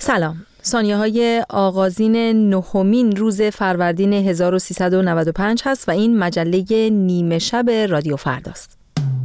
سلام. ثانیه‌های آغازین نهمین روز فروردین 1395 هست و این مجله نیمه شب رادیو فرداست.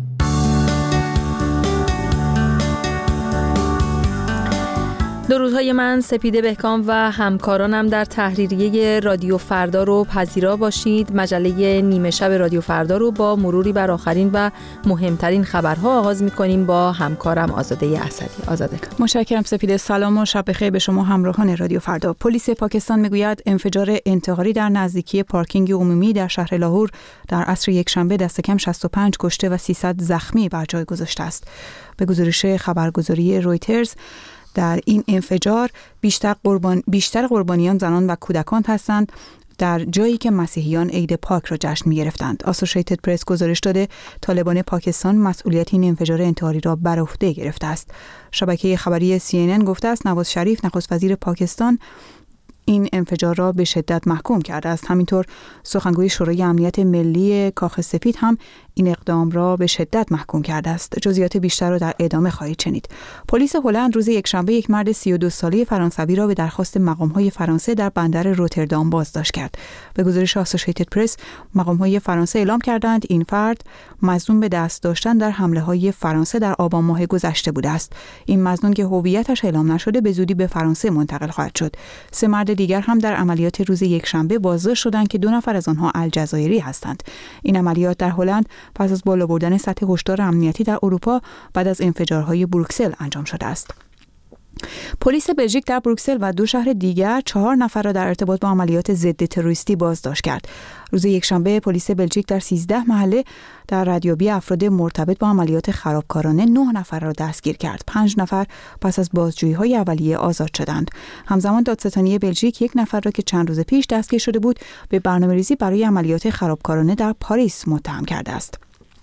درودهای من سپیده بهکام و همکارانم در تحریریه رادیو فردا رو پذیرا باشید. مجله نیمه شب رادیو فردا رو با مروری بر آخرین و مهمترین خبرها آغاز می‌کنیم با همکارم آزاده اسدی. آزاده. متشکرم سپیده. سلام و شب بخیر به شما همراهان رادیو فردا. پلیس پاکستان میگوید انفجار انتحاری در نزدیکی پارکینگ عمومی در شهر لاهور در عصر یکشنبه دست کم 65 کشته و 300 زخمی بر جای گذاشته است. به گزارش خبرگزاری رویترز در این انفجار بیشتر قربانیان زنان و کودکان هستند در جایی که مسیحیان عید پاک را جشن می‌گرفتند. اسوسییتد پرس گزارش داده طالبان پاکستان مسئولیت این انفجار انتحاری را بر عهده گرفته است. شبکه خبری CNN گفته است نواز شریف نخست وزیر پاکستان این انفجار را به شدت محکوم کرده است. همینطور سخنگوی شورای امنیت ملی کاخ سفید هم این اقدام را به شدت محکوم کرده است. جزئیات بیشتر را در ادامه خواهید شنید. پلیس هلند روز یکشنبه یک مرد 32 ساله فرانسوی را به درخواست مقام‌های فرانسه در بندر روتردام بازداشت کرد. به گزارش اسوسییتد پرس مقام‌های فرانسه اعلام کردند این فرد مظنون به دست داشتن در حمله‌های فرانسه در آبان ماه گذشته بوده است. این مظنون که هویتش اعلام نشده به زودی به فرانسه منتقل خواهد شد. سه مرد دیگر هم در عملیات روز یکشنبه بازداشت شدند که 2 نفر از آنها الجزایری هستند. این عملیات در هلند پس از بالا بردن سطح هشدار امنیتی در اروپا بعد از انفجارهای بروکسل انجام شده است. پلیس بلژیک در بروکسل و 2 شهر دیگر 4 نفر را در ارتباط با عملیات ضد تروریستی بازداشت کرد. روز یکشنبه پلیس بلژیک در 13 محله در ردیابی افراد مرتبط با عملیات خرابکارانه 9 نفر را دستگیر کرد. 5 نفر پس از بازجویی‌های اولیه آزاد شدند. همزمان دادستانی بلژیک 1 نفر را که چند روز پیش دستگیر شده بود به برنامه‌ریزی برای عملیات خرابکارانه در پاریس متهم کرده است.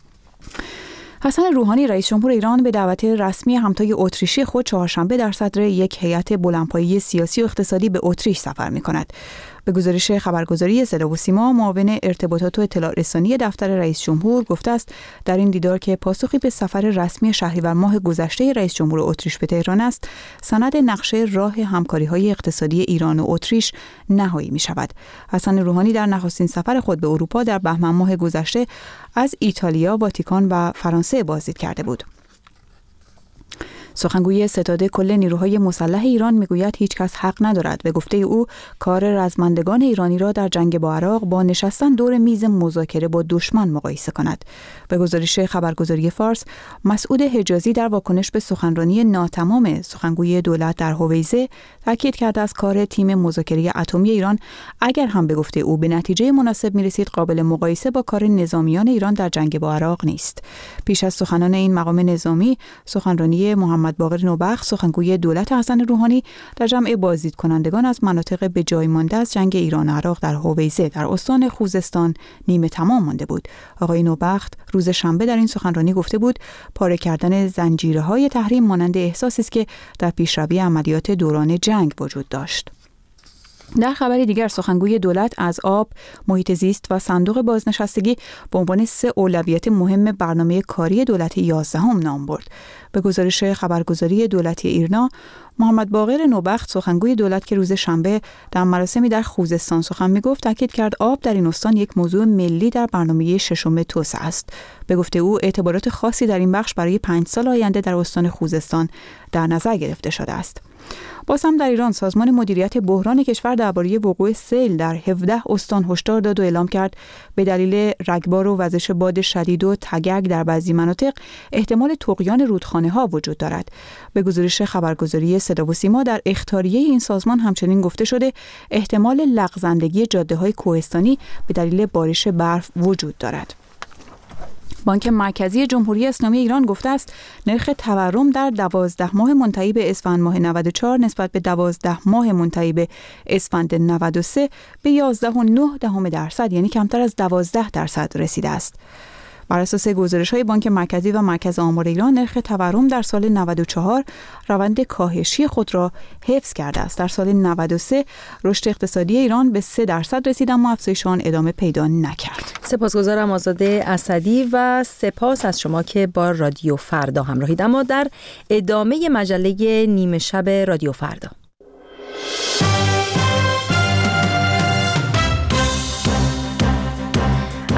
حسن روحانی رئیس جمهور ایران به دعوت رسمی همتای اتریشی خود چهارشنبه در صدر یک هیئت بلندپایه سیاسی و اقتصادی به اتریش سفر می‌کند. به گزارش خبرگزاری صدا و سیما معاون ارتباطات و اطلاع رسانی دفتر رئیس جمهور گفته است در این دیدار که پاسخی به سفر رسمی شهریور ماه گذشته رئیس جمهور اتریش به تهران است، سند نقشه راه همکاری‌های اقتصادی ایران و اتریش نهایی می‌شود. حسن روحانی در نخستین سفر خود به اروپا در بهمن ماه گذشته از ایتالیا، واتیکان و فرانسه بازدید کرده بود. سخنگوی ستاد کل نیروهای مسلح ایران میگوید هیچ کس حق ندارد به گفته او کار رزمندگان ایرانی را در جنگ با عراق با نشستن دور میز مذاکره با دشمن مقایسه کند. به گزارش خبرگزاری فارس، مسعود حجازی در واکنش به سخنرانی ناتمام سخنگوی دولت در هویزه تاکید کرده است کار تیم مذاکره اتمی ایران اگر هم به گفته او به نتیجه مناسب میرسید قابل مقایسه با کار نظامیان ایران در جنگ با عراق نیست. پیش از سخنان این مقام نظامی، سخنرانی محمد باقر نوبخت سخنگوی دولت حسن روحانی در جمع بازدید کنندگان از مناطق به جای مانده از جنگ ایران و عراق در هویزه در استان خوزستان نیمه تمام مانده بود. آقای نوبخت روز شنبه در این سخنرانی گفته بود پاره کردن زنجیره‌های تحریم مانند احساسی است که در پیشروی عملیات دوران جنگ وجود داشت. در خبری دیگر سخنگوی دولت از آب، محیط زیست و صندوق بازنشستگی به عنوان 3 اولویت مهم برنامه کاری دولت 11 نام برد. به گزارش خبرگزاری دولتی ایرنا، محمد باقر نوبخت سخنگوی دولت که روز شنبه در مراسمی در خوزستان سخن می‌گفت تاکید کرد آب در این استان یک موضوع ملی در برنامه 6 توسعه است. به گفته او اعتبارات خاصی در این بخش برای 5 سال آینده در استان خوزستان در نظر گرفته شده است. باز هم در ایران سازمان مدیریت بحران کشور درباره وقوع سیل در 17 استان هشدار داد و اعلام کرد به دلیل رگبار و وزش باد شدید و تگک در بعضی مناطق احتمال طغیان رودخانه‌ها وجود دارد. به گزارش خبرگزاری صدا و سیما در اخطاریه این سازمان همچنین گفته شده احتمال لغزندگی جاده‌های کوهستانی به دلیل بارش برف وجود دارد. بانک مرکزی جمهوری اسلامی ایران گفته است نرخ تورم در 12 ماه منتهی به اسفند ماه 94 نسبت به 12 ماه منتهی به اسفند 93 به 11.9% یعنی کمتر از 12% رسیده است. بر اساس گزارش‌های بانک مرکزی و مرکز آمار ایران نرخ تورم در سال 94 روند کاهشی خود را حفظ کرده است. در سال 93 رشد اقتصادی ایران به 3% رسید اما افزایش آن ادامه پیدا نکرد. سپاسگزارم آزاده اسدی و سپاس از شما که با رادیو فردا همراهید. اما در ادامه مجله نیمه شب رادیو فردا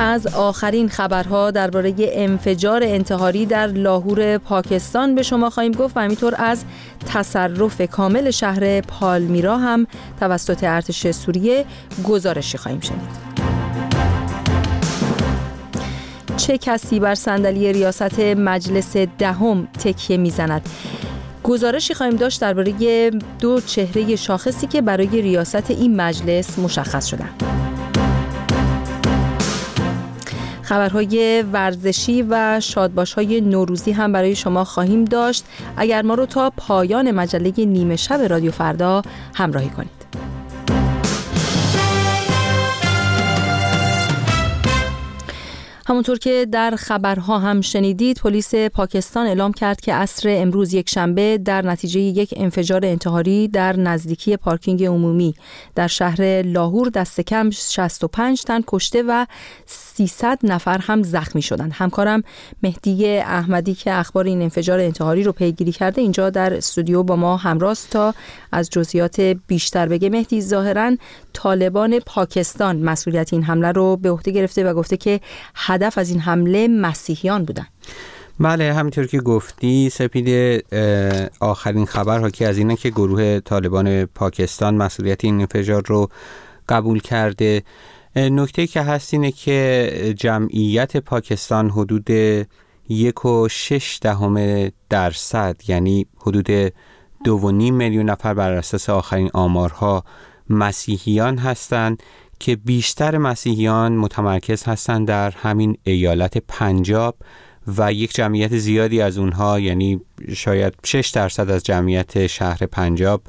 از آخرین خبرها درباره انفجار انتحاری در لاهور پاکستان به شما خواهیم گفت و همینطور از تصرف کامل شهر پالمیرا هم توسط ارتش سوریه گزارشی خواهیم شنید. چه کسی بر صندلی ریاست مجلس دهم تکیه میزند؟ گزارشی خواهیم داشت درباره 2 چهره شاخصی که برای ریاست این مجلس مشخص شدند. خبرهای ورزشی و شادباش‌های نوروزی هم برای شما خواهیم داشت. اگر ما رو تا پایان مجله نیمه شب رادیو فردا همراهی کنید. همونطور که در خبرها هم شنیدید، پلیس پاکستان اعلام کرد که عصر امروز یکشنبه در نتیجه یک انفجار انتحاری در نزدیکی پارکینگ عمومی در شهر لاهور دست کم 65 تن کشته و 300 نفر هم زخمی شدند. همکارم مهدی احمدی که اخبار این انفجار انتحاری رو پیگیری کرده اینجا در استودیو با ما همراه است تا از جزئیات بیشتر بگه. مهدی، ظاهراً طالبان پاکستان مسئولیت این حمله رو به عهده گرفته و گفته که هدف از این حمله مسیحیان بودن. بله، همینطور که گفتی سپید، آخرین خبر حاکی از اینه که گروه طالبان پاکستان مسئولیت این انفجار رو قبول کرده. نکته که هست اینه که جمعیت پاکستان حدود 1.6%، یعنی حدود 2.5 میلیون نفر بر اساس آخرین آمارها مسیحیان هستند که بیشتر مسیحیان متمرکز هستند در همین ایالت پنجاب و یک جمعیت زیادی از اونها، یعنی شاید 6% از جمعیت شهر پنجاب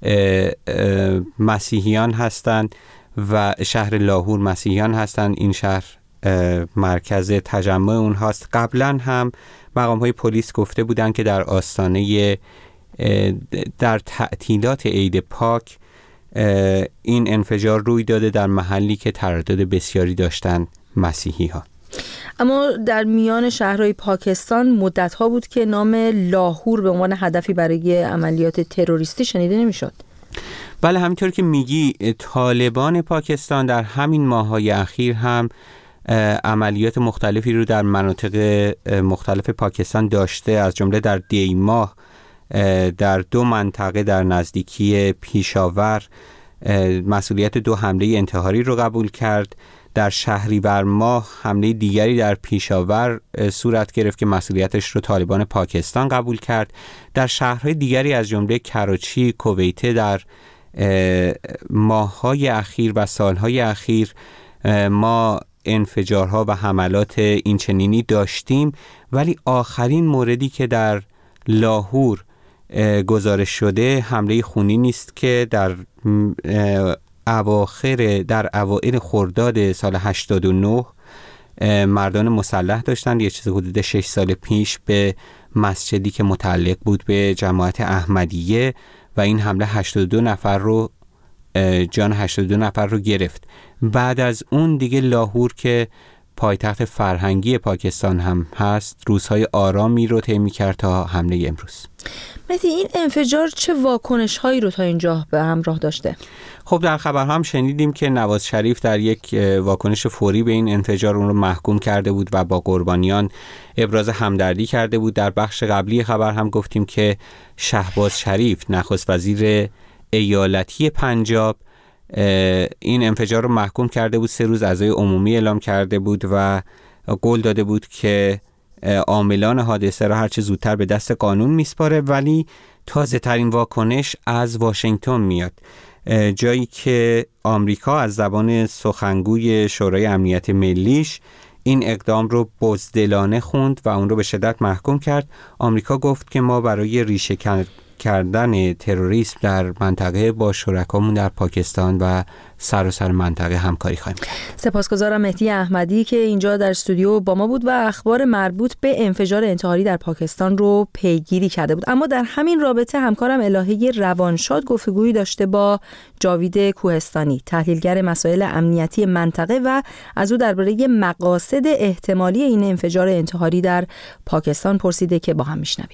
مسیحیان هستند و شهر لاهور مسیحیان هستند. این شهر مرکز تجمع اونهاست. قبلا هم مقام‌های پلیس گفته بودند که در آستانه در تعطیلات عید پاک این انفجار روی داده در محلی که تردد بسیاری داشتند مسیحی ها. اما در میان شهرهای پاکستان مدت‌ها بود که نام لاهور به عنوان هدفی برای عملیات تروریستی شنیده نمی‌شد. بله، همینطور که میگی طالبان پاکستان در همین ماه‌های اخیر هم عملیات مختلفی رو در مناطق مختلف پاکستان داشته، از جمله در دی ماه در 2 منطقه در نزدیکی پیشاور مسئولیت 2 حمله انتحاری رو قبول کرد. در شهریور ماه حمله دیگری در پیشاور صورت گرفت که مسئولیتش رو طالبان پاکستان قبول کرد. در شهرهای دیگری از جمله کراچی، کویته در ماه‌های اخیر و سال‌های اخیر ما انفجارها و حملات اینچنینی داشتیم، ولی آخرین موردی که در لاهور گزارش شده حمله خونی نیست که در اوایل خرداد سال 89 مردان مسلح داشتند یه چیز حدود 6 سال پیش به مسجدی که متعلق بود به جماعت احمدیه و این حمله 82 نفر رو جان 82 نفر رو گرفت. بعد از اون دیگه لاهور که پایتخت فرهنگی پاکستان هم هست روزهای آرامی رو طی می‌کرد تا حمله امروز. مهدی، این انفجار چه واکنش‌هایی رو تا اینجا به همراه داشته؟ خب در خبرها هم شنیدیم که نواز شریف در یک واکنش فوری به این انفجار اون رو محکوم کرده بود و با قربانیان ابراز همدردی کرده بود. در بخش قبلی خبر هم گفتیم که شهباز شریف نخست وزیر ایالتی پنجاب این انفجار رو محکوم کرده بود. 3 روز عزای عمومی اعلام کرده بود و قول داده بود که عاملان حادثه را هرچه زودتر به دست قانون میسپاره، ولی تازه ترین واکنش از واشنگتن میاد، جایی که آمریکا از زبان سخنگوی شورای امنیت ملیش این اقدام رو بزدلانه خوند و اون رو به شدت محکوم کرد. آمریکا گفت که ما برای ریشه کردن تروریسم در منطقه با شرکامون در پاکستان و سراسر منطقه همکاری خواهیم کرد. سپاسگزارم مهدی احمدی که اینجا در استودیو با ما بود و اخبار مربوط به انفجار انتحاری در پاکستان رو پیگیری کرده بود. اما در همین رابطه همکارم الهه روانشاد گفتگویی داشته با جاوید کوهستانی، تحلیلگر مسائل امنیتی منطقه، و از او درباره مقاصد احتمالی این انفجار انتحاری در پاکستان پرسیده که با هم میشنویم.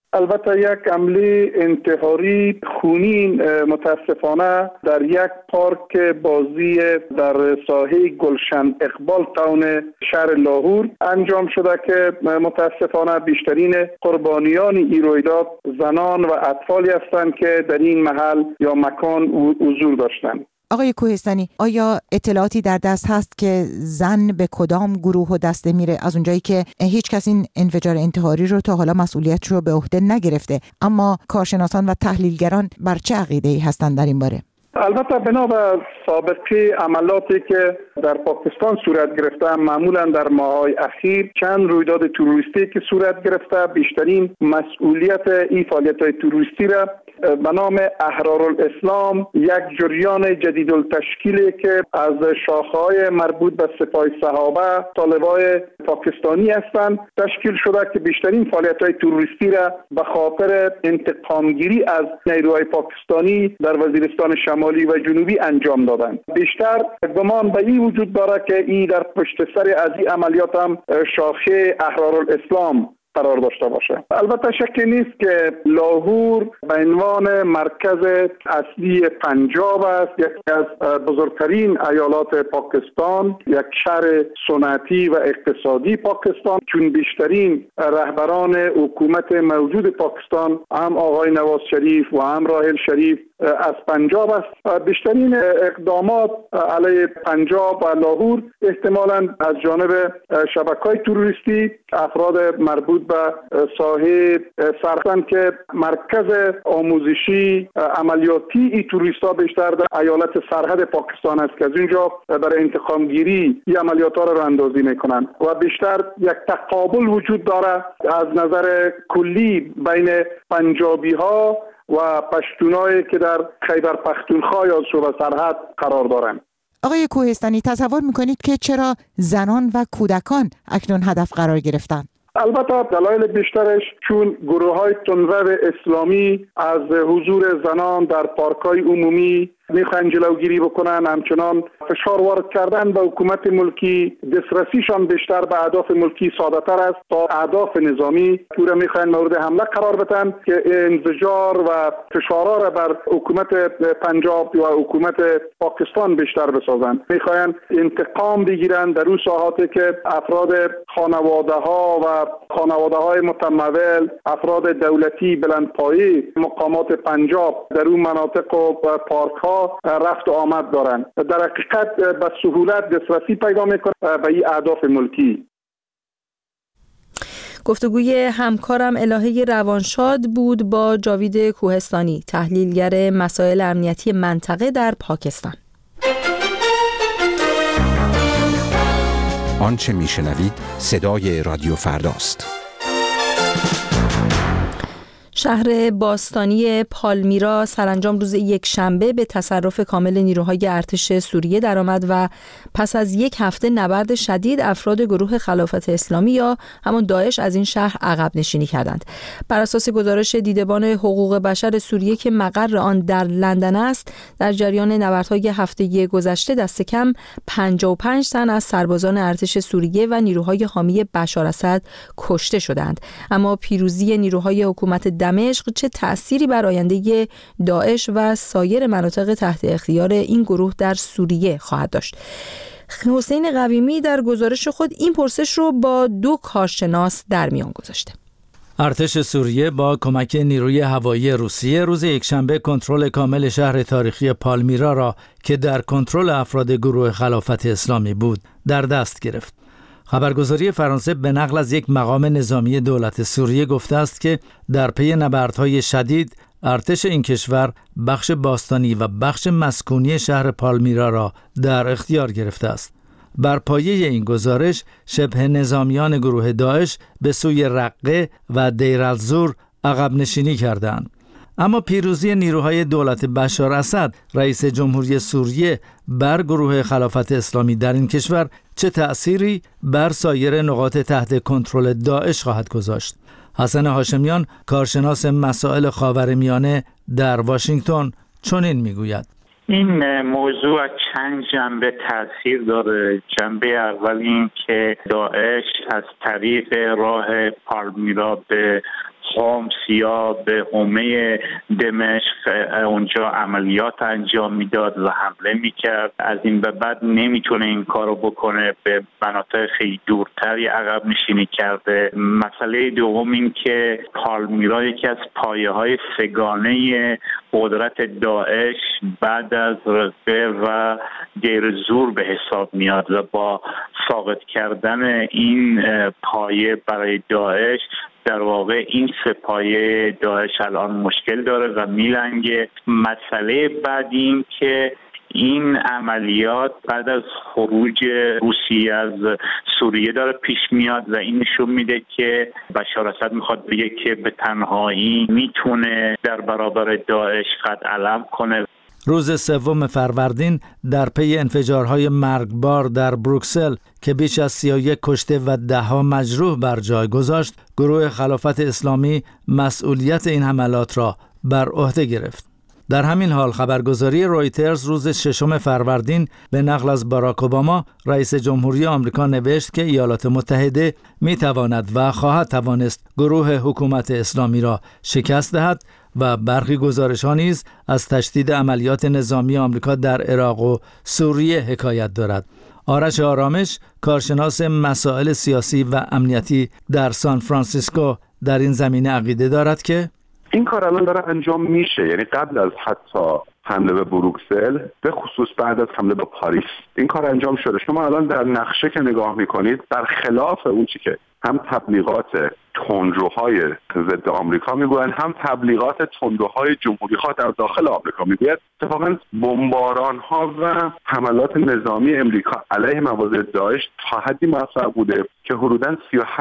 البته یک حمله انتحاری خونین متاسفانه در یک پارک بازی در ساحه گلشن اقبال تاون شهر لاهور انجام شده که متاسفانه بیشترین قربانیان این رویداد زنان و اطفالی هستند که در این محل یا مکان حضور داشتند. آقای کوهستانی، آیا اطلاعاتی در دست هست که زن به کدام گروه و دسته میره؟ از اونجایی که هیچ کس این انفجار انتحاری رو تا حالا مسئولیتش رو به عهده نگرفته، اما کارشناسان و تحلیلگران بر چه عقیده‌ای هستند در این باره؟ البته بنا به سابقه عملاتی که در پاکستان صورت گرفته، معمولا در ماه‌های اخیر چند رویداد تروریستی که صورت گرفته، بیشترین مسئولیت این فعالیت‌های تروریستی را به نام احرارالاسلام، یک جریان جدیدالتشکیلی که از شاخه‌های مربوط به سپاه صحابه طالبای پاکستانی هستند تشکیل شده که بیشترین فعالیت‌های تروریستی را به خاطر انتقامگیری از نیروهای پاکستانی در وزیرستان شمالی و جنوبی انجام دادند. بیشتر گمان به این وجود دارد که این در پشت سر از این عملیات هم شاخه احرارالاسلام قرار داشته باشه. البته شکی نیست که لاهور به عنوان مرکز اصلی پنجاب است، یکی از بزرگترین ایالات پاکستان، یک شهر صنعتی و اقتصادی پاکستان، چون بیشترین رهبران حکومت موجود پاکستان هم آقای نواز شریف و هم راحل شریف از پنجاب است. بیشترین اقدامات علیه پنجاب و لاهور احتمالاً از جانب شبکه‌های تروریستی، افراد مربوط به ساحه سرخن که مرکز آموزشی عملیاتی ای تروریست‌ها بیشتر در ایالت سرحد پاکستان است که از اینجا برای انتقام گیری این عملیات‌ها را اندازی می‌کنند و بیشتر یک تقابل وجود دارد از نظر کلی بین پنجابی‌ها و پشتونایی که در خیبر پختونخوا یا صوبه سرحد قرار دارند. آقای کوهستانی، تصور میکنید که چرا زنان و کودکان اکنون هدف قرار گرفتند؟ البته دلایل بیشترش چون گروه‌های تندرو اسلامی از حضور زنان در پارک‌های عمومی میخوان جلوگیری بکنن، همچنان فشار وارد کردن به حکومت ملکی، دسترسیشان بیشتر به اهداف ملکی ساده تر است تا اهداف نظامی. پورا میخوان مورد حمله قرار بدن که انزجار و فشارها را بر حکومت پنجاب و حکومت پاکستان بیشتر بسازن. میخوان انتقام بگیرن در اون ساحاتی که افراد خانواده‌ها و خانواده‌های متمول، افراد دولتی بلندپایه مقامات پنجاب در اون مناطق و پارک‌ها رفت و آمد دارند. در حقیقت به سهولت دسترسی پیدا میکنه به این اهداف ملکی. گفتگوی همکارم الهه روانشاد بود با جاوید کوهستانی، تحلیلگر مسائل امنیتی منطقه در پاکستان. آنچه میشنوید صدای رادیو فرداست. شهر باستانی پالمیرا سرانجام روز یکشنبه به تصرف کامل نیروهای ارتش سوریه درآمد و پس از یک هفته نبرد شدید افراد گروه خلافت اسلامی یا همان داعش از این شهر عقب نشینی کردند. بر اساس گزارش دیدبان حقوق بشر سوریه که مقر آن در لندن است، در جریان نبردهای هفته گذشته دست کم 55 تن از سربازان ارتش سوریه و نیروهای حامی بشار اسد کشته شدند. اما پیروزی نیروهای حکومت دمشق چه تأثیری بر آینده داعش و سایر مناطق تحت اختیار این گروه در سوریه خواهد داشت؟ حسین قویمی در گزارش خود این پرسش رو با دو کارشناس در میان گذاشته. ارتش سوریه با کمک نیروی هوایی روسیه روز یکشنبه کنترل کامل شهر تاریخی پالمیرا را که در کنترل افراد گروه خلافت اسلامی بود در دست گرفت. خبرگزاری فرانسه به نقل از یک مقام نظامی دولت سوریه گفته است که در پی نبردهای شدید ارتش این کشور بخش باستانی و بخش مسکونی شهر پالمیرا را در اختیار گرفته است. بر پایه این گزارش شبه نظامیان گروه داعش به سوی رقه و دیر الزور عقب نشینی کردند. اما پیروزی نیروهای دولت بشار اسد رئیس جمهوری سوریه بر گروه خلافت اسلامی در این کشور چه تأثیری بر سایر نقاط تحت کنترل داعش خواهد گذاشت؟ حسن هاشمیان، کارشناس مسائل خاورمیانه در واشنگتن، چنین میگوید: این موضوع چند جنبه تاثیر داره. جنبه اول این که داعش از طریق راه پالمیرا به حمص یا به حومه دمشق اونجا عملیات انجام میداد و حمله میکرد. از این به بعد نمیتونه این کارو بکنه، به مناطق خیلی دورتری عقب نشینی کرده. مسئله دوم این که پالمیرا یکی از پایه‌های سگانه قدرت داعش بعد از رقه و دیر زور به حساب میاد و با ساقط کردن این پایه برای داعش در واقع این سه پایه داعش الان مشکل داره و میلنگه. مسئله بعدی این که این عملیات بعد از خروج روسیه از سوریه داره پیش میاد و این نشون میده که بشار اسد میخواد بگه که به تنهایی میتونه در برابر داعش قد علم کنه. روز 3 فروردین در پی انفجارهای مرگبار در بروکسل که بیش از 31 کشته و 10 مجروح بر جای گذاشت، گروه خلافت اسلامی مسئولیت این حملات را بر عهده گرفت. در همین حال خبرگزاری رویترز روز 6 فروردین به نقل از باراک اوباما رئیس جمهوری آمریکا نوشت که ایالات متحده می تواند و خواهد توانست گروه حکومت اسلامی را شکست دهد و برخی گزارش‌ها نیز از تشدید عملیات نظامی آمریکا در عراق و سوریه حکایت دارد. آرش آرامش، کارشناس مسائل سیاسی و امنیتی در سان فرانسیسکو، در این زمینه عقیده دارد که این کار الان داره انجام میشه، یعنی قبل از حتی حمله به بروکسل، به خصوص بعد از حمله به پاریس این کار انجام شده. شما الان در نقشه که نگاه میکنید، برخلاف اون چی که هم تبلیغات تندروهای ضد آمریکا میگویند، هم تبلیغات تندروهای جمهوری‌خواه در داخل آمریکا میگوید، اتفاقاً بمباران‌ها و حملات نظامی امریکا علیه مواضع داعش تا حدی موفق بوده که حدوداً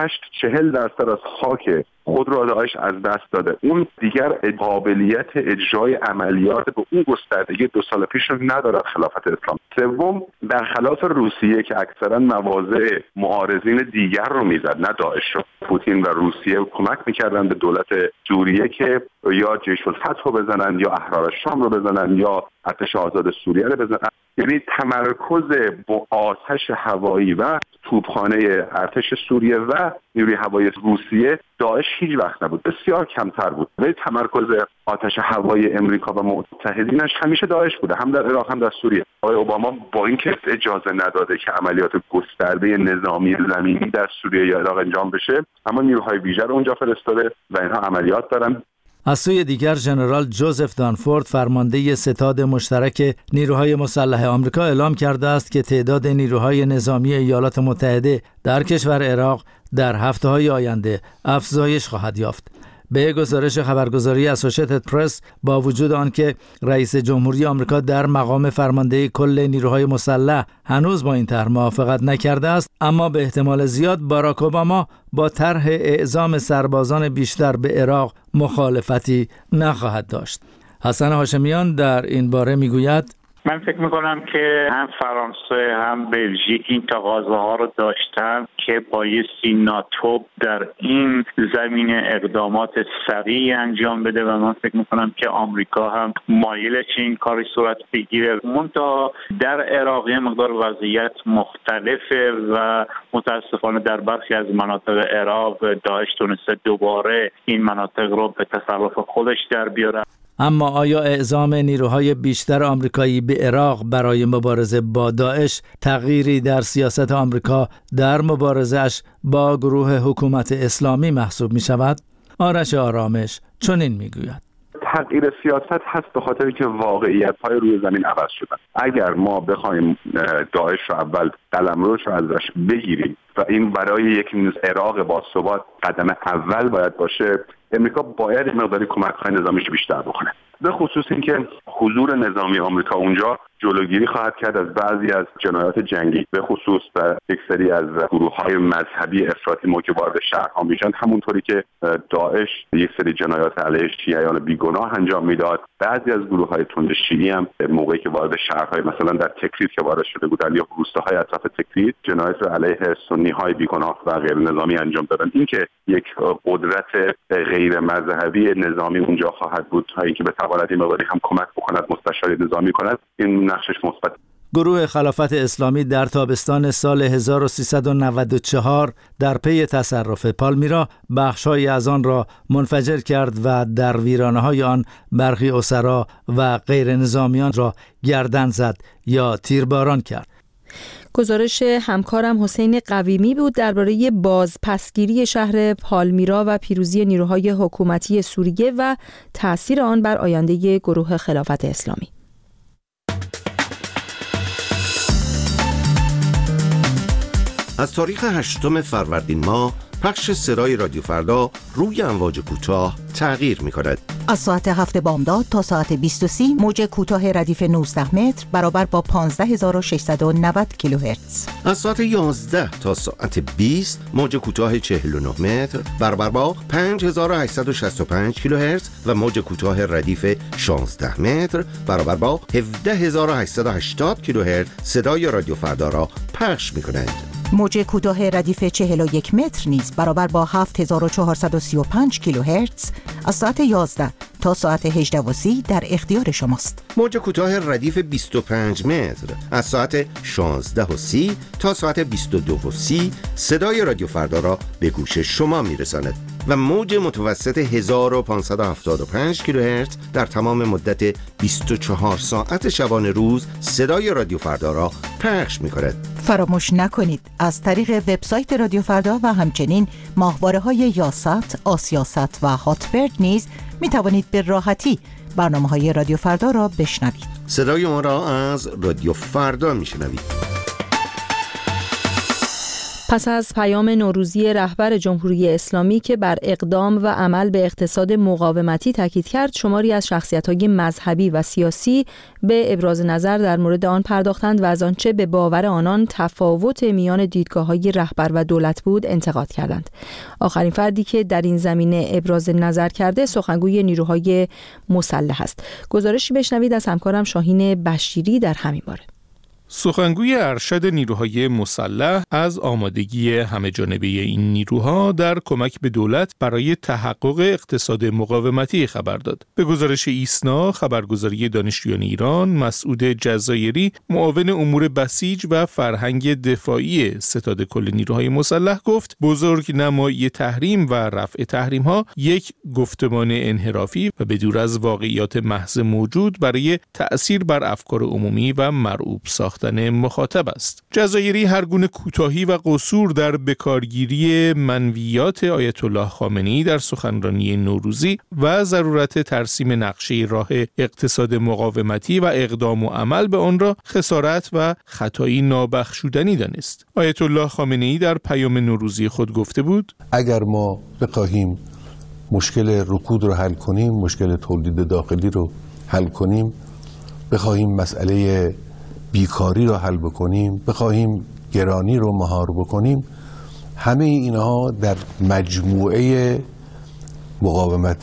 38-40% از خاک خود را داعش از دست داده. اون دیگر قابلیت اجرای عملیات به اون گستردگی 2 سال پیش رو ندارد خلافت اسلام. سوم، برخلاف روسیه که اکثرا مواضع معارضین دیگر رو میزد، نه داعش رو، پوتین و روسیه کمک میکردن به دولت سوریه که یا جیش الفتح رو بزنن، یا احرار شام رو بزنن، یا ارتش آزاد سوریه رو بزنن. یعنی تمرکز با آتش هوایی و توپخانه ارتش سوریه و نیروی هوایی روسیه داعش هیچ وقت نبود، بسیار کمتر بود. ولی تمرکز آتش هوایی امریکا و متحدینش همیشه داعش بوده، هم در عراق هم در سوریه. آقای اوباما با اینکه اجازه نداده که عملیات گسترده نظامی زمینی در سوریه یا عراق انجام بشه، اما نیروهای ویژه رو اونجا فرستاده و اینها عملیات دارن. از سوی دیگر ژنرال جوزف دانفورد، فرمانده ستاد مشترک نیروهای مسلح آمریکا، اعلام کرده است که تعداد نیروهای نظامی ایالات متحده در کشور عراق در هفته‌های آینده افزایش خواهد یافت. به گزارش خبرگزاری اسوشیتد پرس، با وجود آنکه رئیس جمهوری آمریکا در مقام فرمانده کل نیروهای مسلح هنوز با این طرح موافقت نکرده است، اما به احتمال زیاد باراک اوباما با طرح اعزام سربازان بیشتر به عراق مخالفتی نخواهد داشت. حسن هاشمیان در این باره میگوید: من فکر میکنم که هم فرانسه هم بلژیک این تقاضاها ها رو داشتن که بایستی ناتو در این زمینه اقدامات سریع انجام بده و من فکر میکنم که آمریکا هم مایل چه این کاری صورت بگیره. منتها در عراق یه مقدار وضعیت مختلفه و متاسفانه در برخی از مناطق عراق داعش تونسته دوباره این مناطق رو به تصرف خودش در بیاره. اما آیا اعزام نیروهای بیشتر آمریکایی به عراق برای مبارزه با داعش تغییری در سیاست آمریکا در مبارزه‌اش با گروه حکومت اسلامی محسوب می شود؟ آرش آرامش چنین می گوید: تغییر سیاست هست به خاطر که واقعیت‌های روی زمین عوض شدن. اگر ما بخوایم داعش رو اول قلمروش رو ازش بگیریم و این برای یک عراق با ثبات قدم اول باید باشه، امریکا باید مقداری کمک‌های نظامیش بیشتر بکنه. به خصوص اینکه حضور نظامی آمریکا اونجا جلوگیری خواهد کرد از بعضی از جنایات جنگی، به خصوص در یک سری از گروه‌های مذهبی افراطی که وارد شهرها میشن، همونطوری که داعش یک سری جنایات علیه شیعیان بیگناه انجام میداد. بعضی از گروه‌های تند شیعی هم موقعی که وارد شهرهای مثلا در تکریت که وارد شده بودند یا روستاهای اطراف تکریت، جنایات علیه سنی‌های بیگناه و غیر نظامی انجام دادن. این که یک قدرت غیر مذهبی نظامی اونجا خواهد بود تا اینکه به تواند این مقداری هم کمک بکند، مستشاری نظامی کند، این نقشش مثبت. گروه خلافت اسلامی در تابستان سال 1394 در پی تصرف پالمیرا بخش‌هایی از آن را منفجر کرد و در ویرانه‌های آن برخی اسرا و غیر نظامیان را گردن زد یا تیرباران کرد. گزارش همکارم حسین قویمی بود درباره بازپسگیری شهر پالمیرا و پیروزی نیروهای حکومتی سوریه و تأثیر آن بر آینده گروه خلافت اسلامی. از تاریخ 8 فروردین ماه پخش صدای رادیو فردا روی امواج کوتاه تغییر می‌کند. از ساعت 7 بامداد تا ساعت 20:30 موج کوتاه ردیف 19 متر برابر با 15690 کیلوهرتز. از ساعت 11 تا ساعت 20 موج کوتاه 49 متر برابر با 5865 کیلوهرتز و موج کوتاه ردیف 16 متر برابر با 17880 کیلوهرتز صدای رادیو فردا را پخش می‌کند. موج کوتاه ردیف 41 متر نیز برابر با 7435 کیلوهرتز از ساعت 11 تا ساعت 18:30 در اختیار شماست. موج کوتاه ردیف 25 متر از ساعت 16:30 تا ساعت 22:30 صدای رادیو فردا را به گوش شما میرساند و موج متوسط 1575 کیلوهرتز در تمام مدت 24 ساعت شبانه روز صدای رادیو فردا را پخش می‌کند. فراموش نکنید از طریق وبسایت رادیو فردا و همچنین ماهواره‌های یاست، آسیاست و هاتبرد نیز می توانید به راحتی برنامه‌های رادیو فردا را بشنوید. صدای ما را از رادیو فردا میشنوید. پس از پیام نوروزی رهبر جمهوری اسلامی که بر اقدام و عمل به اقتصاد مقاومتی تاکید کرد، شماری از شخصیت‌های مذهبی و سیاسی به ابراز نظر در مورد آن پرداختند و از آنچه به باور آنان تفاوت میان دیدگاه‌های رهبر و دولت بود انتقاد کردند. آخرین فردی که در این زمینه ابراز نظر کرده سخنگوی نیروهای مسلح است. گزارشی بشنوید از همکارم شاهین بشیری در همین باره. سخنگوی ارشد نیروهای مسلح از آمادگی همه‌جانبه این نیروها در کمک به دولت برای تحقق اقتصاد مقاومتی خبر داد. به گزارش ایسنا، خبرگزاری دانشجویان ایران، مسعود جزایری، معاون امور بسیج و فرهنگ دفاعی ستاد کل نیروهای مسلح گفت بزرگ نمایی تحریم و رفع تحریم ها یک گفتمان انحرافی و بدور از واقعیات محض موجود برای تأثیر بر افکار عمومی و مرعوب ساختن مخاطب است. جزایری هر گونه کوتاهی و قصور در بکارگیری منویات آیت الله خامنه‌ای در سخنرانی نوروزی و ضرورت ترسیم نقشه راه اقتصاد مقاومتی و اقدام و عمل به آن را خسارت و خطایی نابخشودنی دانست. آیت الله خامنه‌ای در پیام نوروزی خود گفته بود: اگر ما بخواهیم مشکل رکود رو حل کنیم، مشکل تولید داخلی رو حل کنیم، بخواهیم مسئله بیکاری رو حل بکنیم، بخواهیم گرانی رو مهار بکنیم، همه اینها در مجموعه مقاومت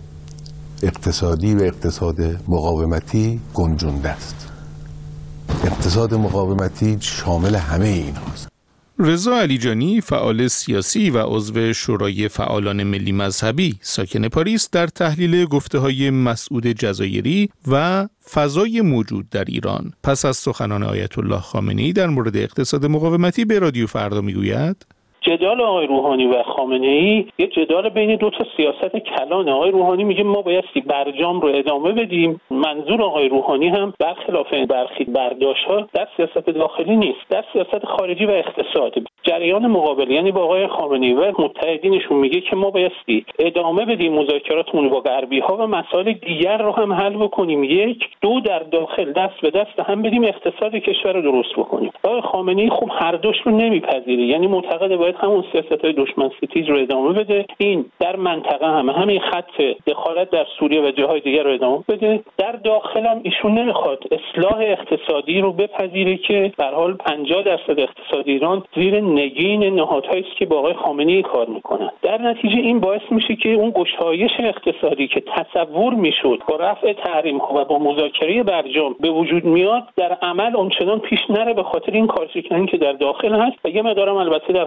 اقتصادی و اقتصاد مقاومتی گنجونده است. اقتصاد مقاومتی شامل همه اینهاست. رضا علیجانی، فعال سیاسی و عضو شورای فعالان ملی مذهبی ساکن پاریس، در تحلیل گفته‌های مسعود جزایری و فضای موجود در ایران پس از سخنان آیت الله خامنه‌ای در مورد اقتصاد مقاومتی به رادیو فردا میگوید: جدال آقای روحانی و خامنه‌ای یه جدال بین دو تا سیاست کلانه. آقای روحانی میگه ما بایستی برجام رو ادامه بدیم. منظور آقای روحانی هم برخلاف برخی برداشت‌ها در سیاست داخلی نیست، در سیاست خارجی و اقتصادی. جریان مقابل یعنی با آقای خامنه‌ای و متحدینشون میگه که ما بایستی ادامه بدیم مذاکراتمون با غربی‌ها و مسائل دیگر رو هم حل بکنیم. یک، دو، در داخل دست به دست هم بدیم اقتصاد کشور رو درست بکنیم. آقای خامنه‌ای خب هر دوش رو نمیپذیره، یعنی معتقده باید همون سیاست‌های دشمن ستیز رو ادامه بده. این در منطقه همین خط دخالت در سوریه و جاهای دیگر رو ادامه بده. در داخل هم ایشون نمیخواد اصلاح اقتصادی رو بپذیره که به هر حال 50% اقتصاد ایران زیر نگین نهادهایی است که با آقای خامنه‌ای کار میکنن. در نتیجه این باعث میشه که اون گشایش اقتصادی که تصور میشد با رفع تحریم‌ها و با مذاکره برجام به وجود میاد در عمل اونچنان پیش نره به خاطر این کارشکنی که در داخل هست و یه مقدارم البته در خارج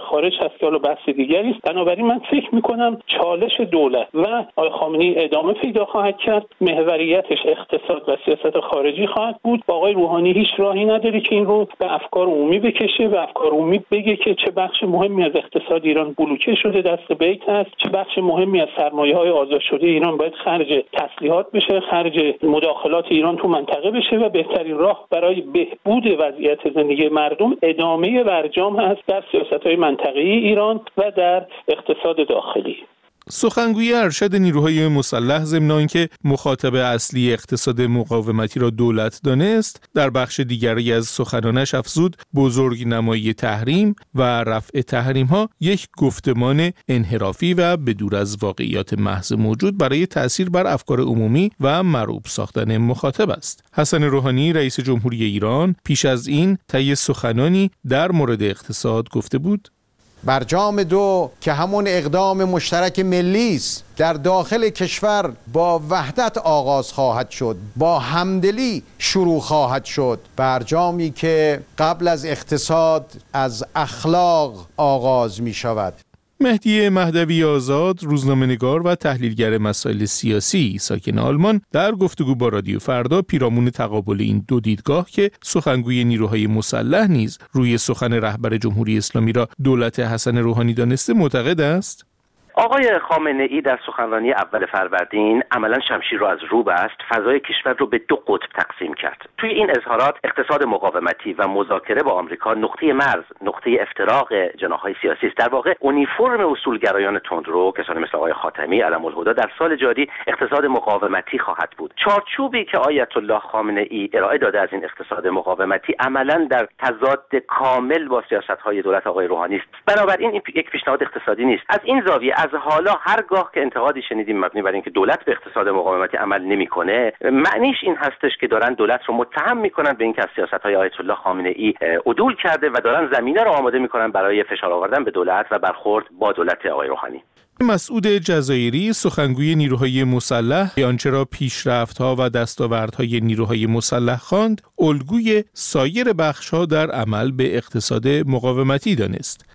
هست که حالا بحث دیگری است. بنابراین من فکر میکنم چالش دولت و آقای خامنه‌ای ادامه پیدا خواهد کرد، محوریتش اقتصاد و سیاست خارجی خواهد بود. با آقای روحانی هیچ راهی نداره که این رو به افکار عمومی بکشه و افکار عمومی بگه که چه بخش مهمی از اقتصاد ایران بلوکه شده، دست بیت هست، چه بخش مهمی از سرمایه‌های آزاد شده ایران باید خرج تسلیحات بشه، خرج مداخلات ایران تو منطقه بشه و بهترین راه برای بهبود وضعیت زندگی مردم ادامه برجام هست در سیاست‌های منطقه‌ای ایران و در اقتصاد داخلی. سخنگوی ارشد نیروهای مسلح ضمن آنکه مخاطب اصلی اقتصاد مقاومتی را دولت دانست، در بخش دیگری از سخنانش افزود بزرگنمایی تحریم و رفع تحریم‌ها یک گفتمان انحرافی و بدور از واقعیات محض موجود برای تأثیر بر افکار عمومی و مرعوب ساختن مخاطب است. حسن روحانی رئیس جمهوری ایران پیش از این طی سخنانی در مورد اقتصاد گفته بود: برجام 2 که همون اقدام مشترک ملی است در داخل کشور با وحدت آغاز خواهد شد، با همدلی شروع خواهد شد. برجامی که قبل از اقتصاد از اخلاق آغاز می شود. مهدی مهدوی آزاد، روزنامه‌نگار و تحلیلگر مسائل سیاسی ساکن آلمان، در گفتگو با رادیو فردا پیرامون تقابل این دو دیدگاه که سخنگوی نیروهای مسلح نیز روی سخن رهبر جمهوری اسلامی را دولت حسن روحانی دانسته معتقد است. آقای خامنه‌ای در سخنرانی اول فروردین عملا شمشیر را از رو بست، فضای کشور رو به دو قطب تقسیم کرد. توی این اظهارات اقتصاد مقاومتی و مذاکره با آمریکا نقطه مرز، نقطه افتراق جناح‌های سیاسی است. در واقع اونیفرم اصولگرایان تندرو، کسانی مثل آقای خاتمی علم الهدی، در سال جاری اقتصاد مقاومتی خواهد بود. چارچوبی که آیت الله خامنه‌ای ارائه داده از این اقتصاد مقاومتی عملا در تضاد کامل با سیاست‌های دولت آقای روحانی است. بنابراین این یک پیشنهاد اقتصادی نیست. از این زاویه از حالا هرگاه که انتقادی شنیدیم مبنی بر اینکه دولت به اقتصاد مقاومتی عمل نمیکنه، معنیش این هستش که دارن دولت رو متهم میکنن به اینکه از سیاست‌های آیت الله خامنه‌ای عدول کرده و دارن زمینه رو آماده میکنن برای فشار آوردن به دولت و برخورد با دولت آقای روحانی. مسعود جزایری، سخنگوی نیروهای مسلح، آنچه را پیشرفت‌ها و دستاوردهای نیروهای مسلح خواند، الگوی سایر بخش‌ها در عمل به اقتصاد مقاومتی دانست.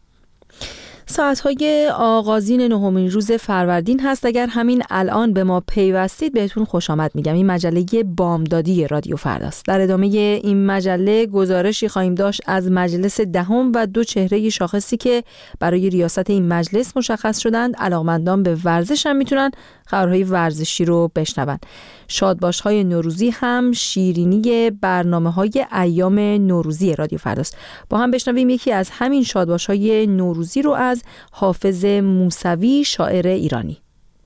ساعتهای آغازین 9مین روز فروردین هست. اگر همین الان به ما پیوستید بهتون خوش آمد میگم. این مجله بامدادی رادیو فرداست. در ادامه این مجله گزارشی خواهیم داشت از مجلس دهم و دو چهره شاخصی که برای ریاست این مجلس مشخص شدند. علاقمندان به ورزش هم میتونن خبرهای ورزشی رو بشنون. شادباش‌های نوروزی هم شیرینی برنامه‌های ایام نوروزی رادیو فرداست. با هم بشنویم یکی از همین شادباش‌های نوروزی رو از حافظ موسوی، شاعر ایرانی.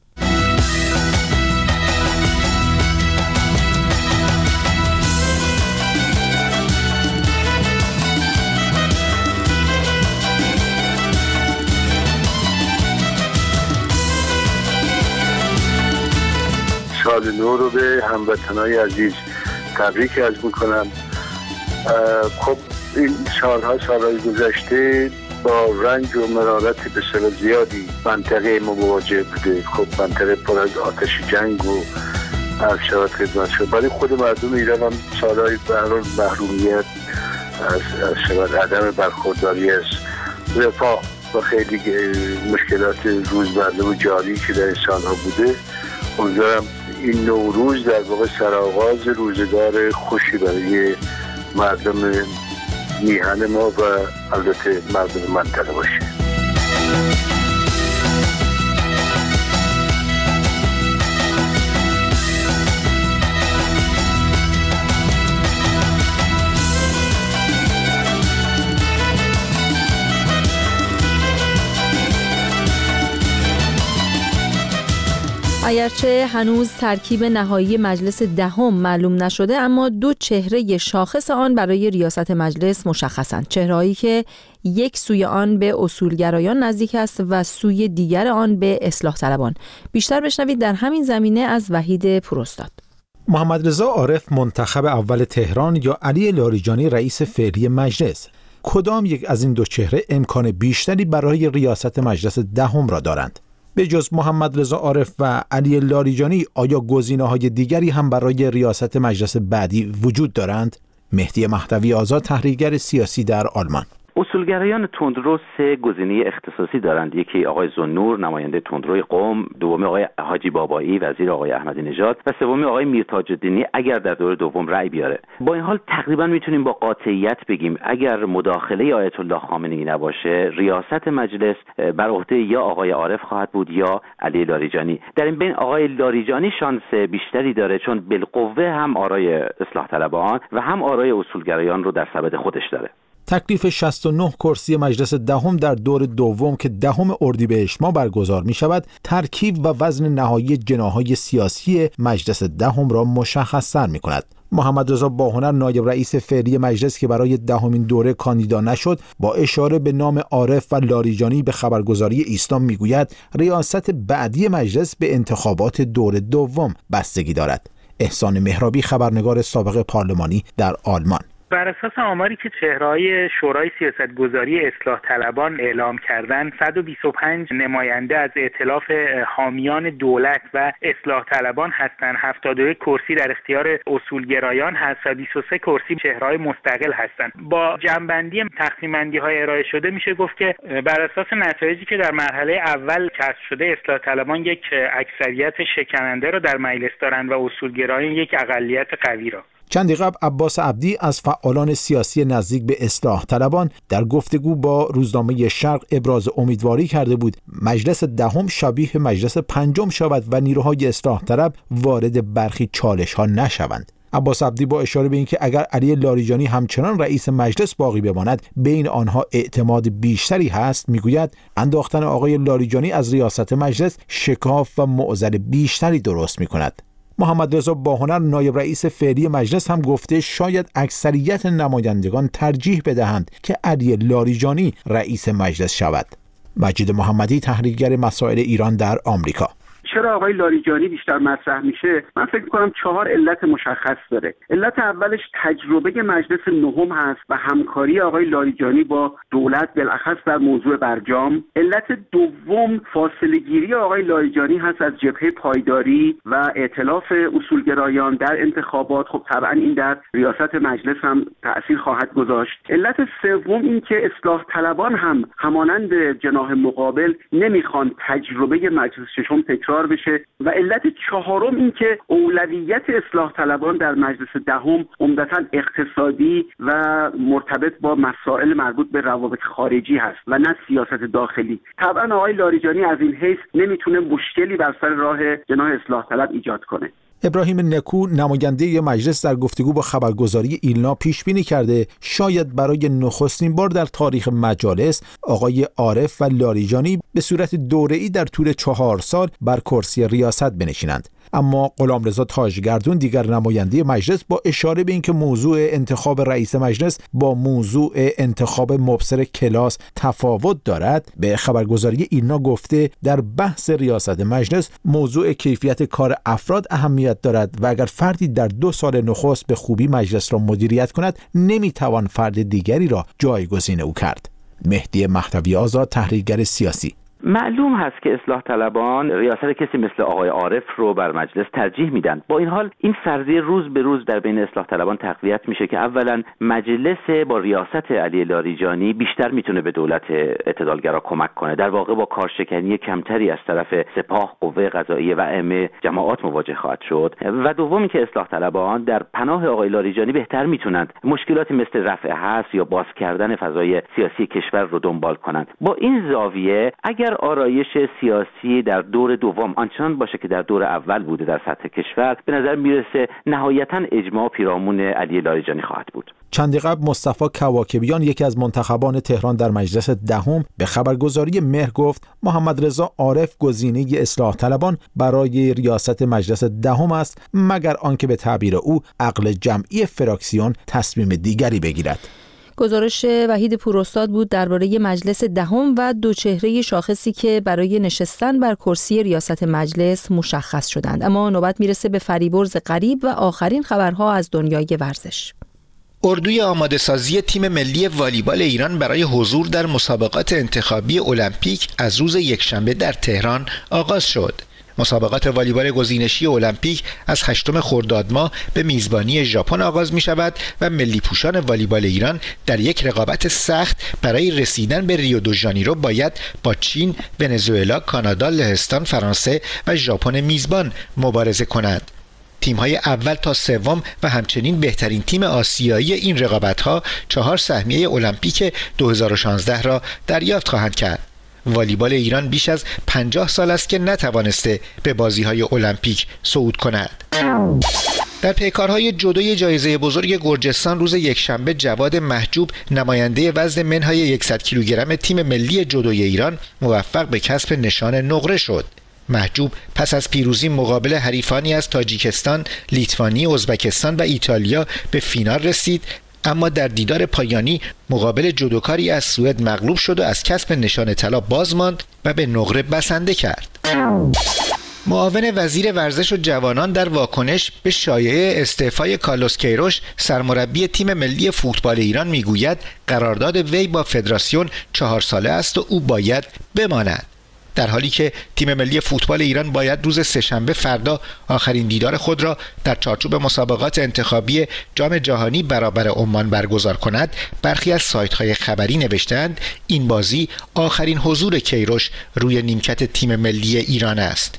سال نو رو به هموطنای عزیز تبریک عرض میکنم. خب این سالهای گذشته با رنج و مرارت بسیار زیادی منطقه ما مواجه بوده. خب منطقه پر از آتش جنگ و ارشاد خدمت شد. برای خود مردم ایران هم سالهای برای محرومیت از عدم برخورداری از رفاه و خیلی مشکلات روزمره و جاری که در این سالها بوده. امیدوارم این نوروز در واقع سرآغاز روزگار خوشی برای مردم میهن ما و البته مردم منطقه باشه. اگرچه هنوز ترکیب نهایی مجلس دهم معلوم نشده، اما دو چهره شاخص آن برای ریاست مجلس مشخصند. چهره‌ای که یک سوی آن به اصولگرایان نزدیک است و سوی دیگر آن به اصلاح طلبان. بیشتر بشنوید در همین زمینه از وحید پوراستاد. محمد رضا عارف منتخب اول تهران یا علی لاریجانی رئیس فعلی مجلس، کدام یک از این دو چهره امکان بیشتری برای ریاست مجلس دهم را دارند؟ به جز محمد رضا عارف و علی لاریجانی آیا گزینه‌های دیگری هم برای ریاست مجلس بعدی وجود دارند؟ مهدی مهدوی آزاد، تحلیلگر سیاسی در آلمان: اصولگرایان تندرو سه گزینه اختصاصی دارند. یکی آقای ذوالنور نماینده تندروی قم، دومی آقای حاجی بابایی وزیر آقای احمدی نژاد و سومی آقای میرتاج الدینی اگر در دور دوم رأی بیاره. با این حال تقریبا میتونیم با قاطعیت بگیم اگر مداخله آیت الله خامنه‌ای نباشه، ریاست مجلس بر عهده یا آقای عارف خواهد بود یا علی لاریجانی. در این بین آقای لاریجانی شانس بیشتری داره چون بالقوه هم آرای اصلاح طلبان و هم آرای اصولگرایان رو در سبد خودش داره. تکلیف 69 کرسی مجلس دهم در دور دوم که 10 اردیبهشت ماه برگزار می شود، ترکیب و وزن نهایی جناح‌های سیاسی مجلس دهم را مشخص‌تر می کند. محمد رضا باهنر نایب رئیس فعلی مجلس که برای 10مین دوره کاندیدا نشد، با اشاره به نام عارف و لاریجانی به خبرگزاری ایسنا میگوید ریاست بعدی مجلس به انتخابات دور دوم بستگی دارد. احسان مهرابی خبرنگار سابق پارلمانی در آلمان: بر اساس آماری که چهره‌های شورای سیاستگذاری اصلاح طلبان اعلام کردند، 125 نماینده از ائتلاف حامیان دولت و اصلاح طلبان هستند. 71 کرسی در اختیار اصولگرایان هست و 23 کرسی چهره‌های مستقل هستند. با جمع‌بندی تقسیم‌بندی‌های ارائه شده میشه گفت که بر اساس نتایجی که در مرحله اول کسب شده، اصلاح طلبان یک اکثریت شکننده را در مجلس دارند و اصولگرایان یک اقلیت قوی را. چندی قبل عباس عبدی از فعالان سیاسی نزدیک به اصلاح طلبان در گفتگو با روزنامه شرق ابراز امیدواری کرده بود مجلس دهم شبیه مجلس پنجم شود و نیروهای اصلاح طلب وارد برخی چالش‌ها نشوند. عباس عبدی با اشاره به اینکه اگر علی لاریجانی همچنان رئیس مجلس باقی بماند بین آنها اعتماد بیشتری هست، میگوید انداختن آقای لاریجانی از ریاست مجلس شکاف و معضل بیشتری درست می‌کند. محمد رضا باهنر نایب رئیس فعلی مجلس هم گفته شاید اکثریت نمایندگان ترجیح بدهند که علی لاریجانی رئیس مجلس شود. مجید محمدی تحلیلگر مسائل ایران در آمریکا: چرا آقای لاریجانی بیشتر مطرح میشه؟ من فکر می‌کنم 4 علت مشخص داره. علت اولش تجربه مجلس نهم هست و همکاری آقای لاریجانی با دولت بالاخص در موضوع برجام. علت دوم فاصله گیری آقای لاریجانی هست از جبهه پایداری و ائتلاف اصولگرایان در انتخابات. خب طبعا این در ریاست مجلس هم تأثیر خواهد گذاشت. علت سوم این که اصلاح طلبان هم همانند جناح مقابل نمیخوان تجربه مجلس ششم تکرار بشه و علت چهارم این که اولویت اصلاح طلبان در مجلس دهم عمدتاً اقتصادی و مرتبط با مسائل مربوط به روابط خارجی هست و نه سیاست داخلی. طبعا آقای لاریجانی از این حیث نمیتونه مشکلی بر سر راه جناح اصلاح طلب ایجاد کنه. ابراهیم نکو نماینده مجلس در گفتگو با خبرگزاری ایلنا پیش بینی کرده شاید برای نخستین بار در تاریخ مجالس آقای عارف و لاریجانی به صورت دوره‌ای در طول 4 سال بر کرسی ریاست بنشینند. اما غلامرضا تاجگردون دیگر نماینده مجلس با اشاره به اینکه موضوع انتخاب رئیس مجلس با موضوع انتخاب مبصر کلاس تفاوت دارد به خبرگزاری ایلنا گفته در بحث ریاست مجلس موضوع کیفیت کار افراد اهمیت دارد و اگر فردی در 2 سال نخست به خوبی مجلس را مدیریت کند نمیتوان فرد دیگری را جایگزین او کرد. مهدی مهدوی آزاد تحلیلگر سیاسی: معلوم هست که اصلاح طلبان ریاست کسی مثل آقای عارف رو بر مجلس ترجیح میدن. با این حال این فرضیه روز به روز در بین اصلاح طلبان تقویت میشه که اولا مجلس با ریاست علی لاریجانی بیشتر میتونه به دولت اعتدالگرا کمک کنه، در واقع با کارشکنی کمتری از طرف سپاه، قوه قضاییه و ائمه جماعات مواجه خواهد شد. و دومی که اصلاح طلبان در پناه آقای لاریجانی بهتر میتونند مشکلاتی مثل رفع حصر یا باز کردن فضای سیاسی کشور رو دنبال کنند. با این زاویه اگر آرایش سیاسی در دور دوم آنچنان باشه که در دور اول بوده در سطح کشور، به نظر میرسه نهایتاً اجماع پیرامون علی لاریجانی خواهد بود. چندی قبل مصطفی کواکبیان یکی از منتخبان تهران در مجلس دهم به خبرگزاری مهر گفت محمد رضا عارف گزینه اصلاح طلبان برای ریاست مجلس دهم است مگر آنکه به تعبیر او عقل جمعی فراکسیون تصمیم دیگری بگیرد. گزارش وحید پوراستاد بود درباره مجلس دهم و 2 چهره شاخصی که برای نشستن بر کرسی ریاست مجلس مشخص شدند. اما نوبت میرسه به فریبرز غریب و آخرین خبرها از دنیای ورزش. اردوی آماده سازی تیم ملی والیبال ایران برای حضور در مسابقات انتخابی المپیک از روز یکشنبه در تهران آغاز شد. مسابقات والیبال گزینشی المپیک از 8 خرداد ماه به میزبانی ژاپن آغاز می شود و ملی پوشان والیبال ایران در یک رقابت سخت برای رسیدن به ریو دو ژانیرو باید با چین، ونزوئلا، کانادا، لهستان، فرانسه و ژاپن میزبان مبارزه کنند. تیم‌های اول تا سوم و همچنین بهترین تیم آسیایی این رقابت‌ها 4 سهمیه المپیک 2016 را دریافت خواهند کرد. والیبال ایران بیش از 50 سال است که نتوانسته به بازی‌های المپیک صعود کند. در پیکارهای جودوی جایزه بزرگ گرجستان روز یکشنبه جواد محجوب نماینده وزن منهای 100 کیلوگرم تیم ملی جودوی ایران موفق به کسب نشان نقره شد. محجوب پس از پیروزی مقابل حریفانی از تاجیکستان، لیتوانی، ازبکستان و ایتالیا به فینال رسید، اما در دیدار پایانی مقابل جودوکاری از سوئد مغلوب شد و از کسب نشان طلا باز ماند و به نقره بسنده کرد. معاون وزیر ورزش و جوانان در واکنش به شایعه استعفای کارلوس کیروش سرمربی تیم ملی فوتبال ایران میگوید قرارداد وی با فدراسیون 4 ساله است و او باید بماند. در حالی که تیم ملی فوتبال ایران باید روز سه‌شنبه فردا آخرین دیدار خود را در چارچوب مسابقات انتخابی جام جهانی برابر عمان برگزار کند، برخی از سایت‌های خبری نوشتند این بازی آخرین حضور کیروش روی نیمکت تیم ملی ایران است.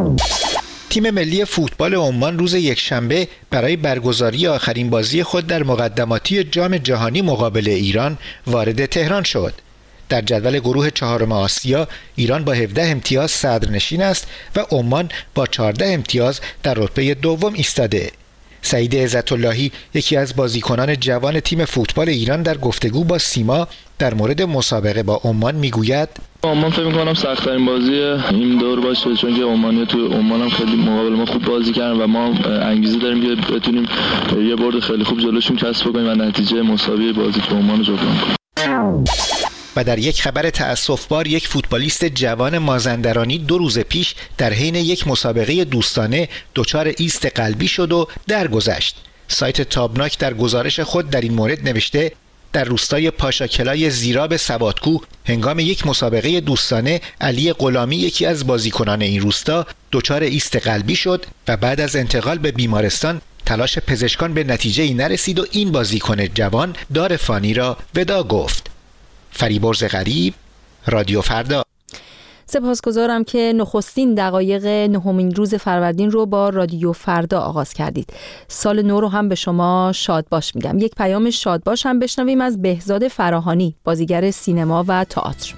تیم ملی فوتبال عمان روز یکشنبه برای برگزاری آخرین بازی خود در مقدماتی جام جهانی مقابل ایران وارد تهران شد. در جدول گروه 4 آسیا ایران با 17 امتیاز صدرنشین است و عمان با 14 امتیاز در رتبه دوم ایستاده. سعید عزت‌اللهی یکی از بازیکنان جوان تیم فوتبال ایران در گفتگو با سیما در مورد مسابقه با عمان میگوید عمان فکر می‌کنم سخت‌ترین بازی این دور باشه، چون که عمانی‌ها تو عمان هم خیلی مقابل ما خوب بازی کردن و ما انگیزه داریم که بتونیم یه برد خیلی خوب جلوشون کسب کنیم و نتیجه مساوی بازی تو عمان رو جبران کنیم. و در یک خبر تأسف‌بار یک فوتبالیست جوان مازندرانی 2 روز پیش در حین یک مسابقه دوستانه دچار ایست قلبی شد و درگذشت. سایت تابناک در گزارش خود در این مورد نوشته در روستای پاشاکلای زیراب سوادکوه هنگام یک مسابقه دوستانه علی غلامی یکی از بازیکنان این روستا دچار ایست قلبی شد و بعد از انتقال به بیمارستان تلاش پزشکان به نتیجه‌ای نرسید و این بازیکن جوان دار فانی را وداع گفت. فریبرز غریب، رادیو فردا. سپاسگزارم که نخستین دقایق 9مین روز فروردین رو با رادیو فردا آغاز کردید. سال نو رو هم به شما شاد باش میگم. یک پیام شاد باش هم بشنویم از بهزاد فراهانی، بازیگر سینما و تئاتر.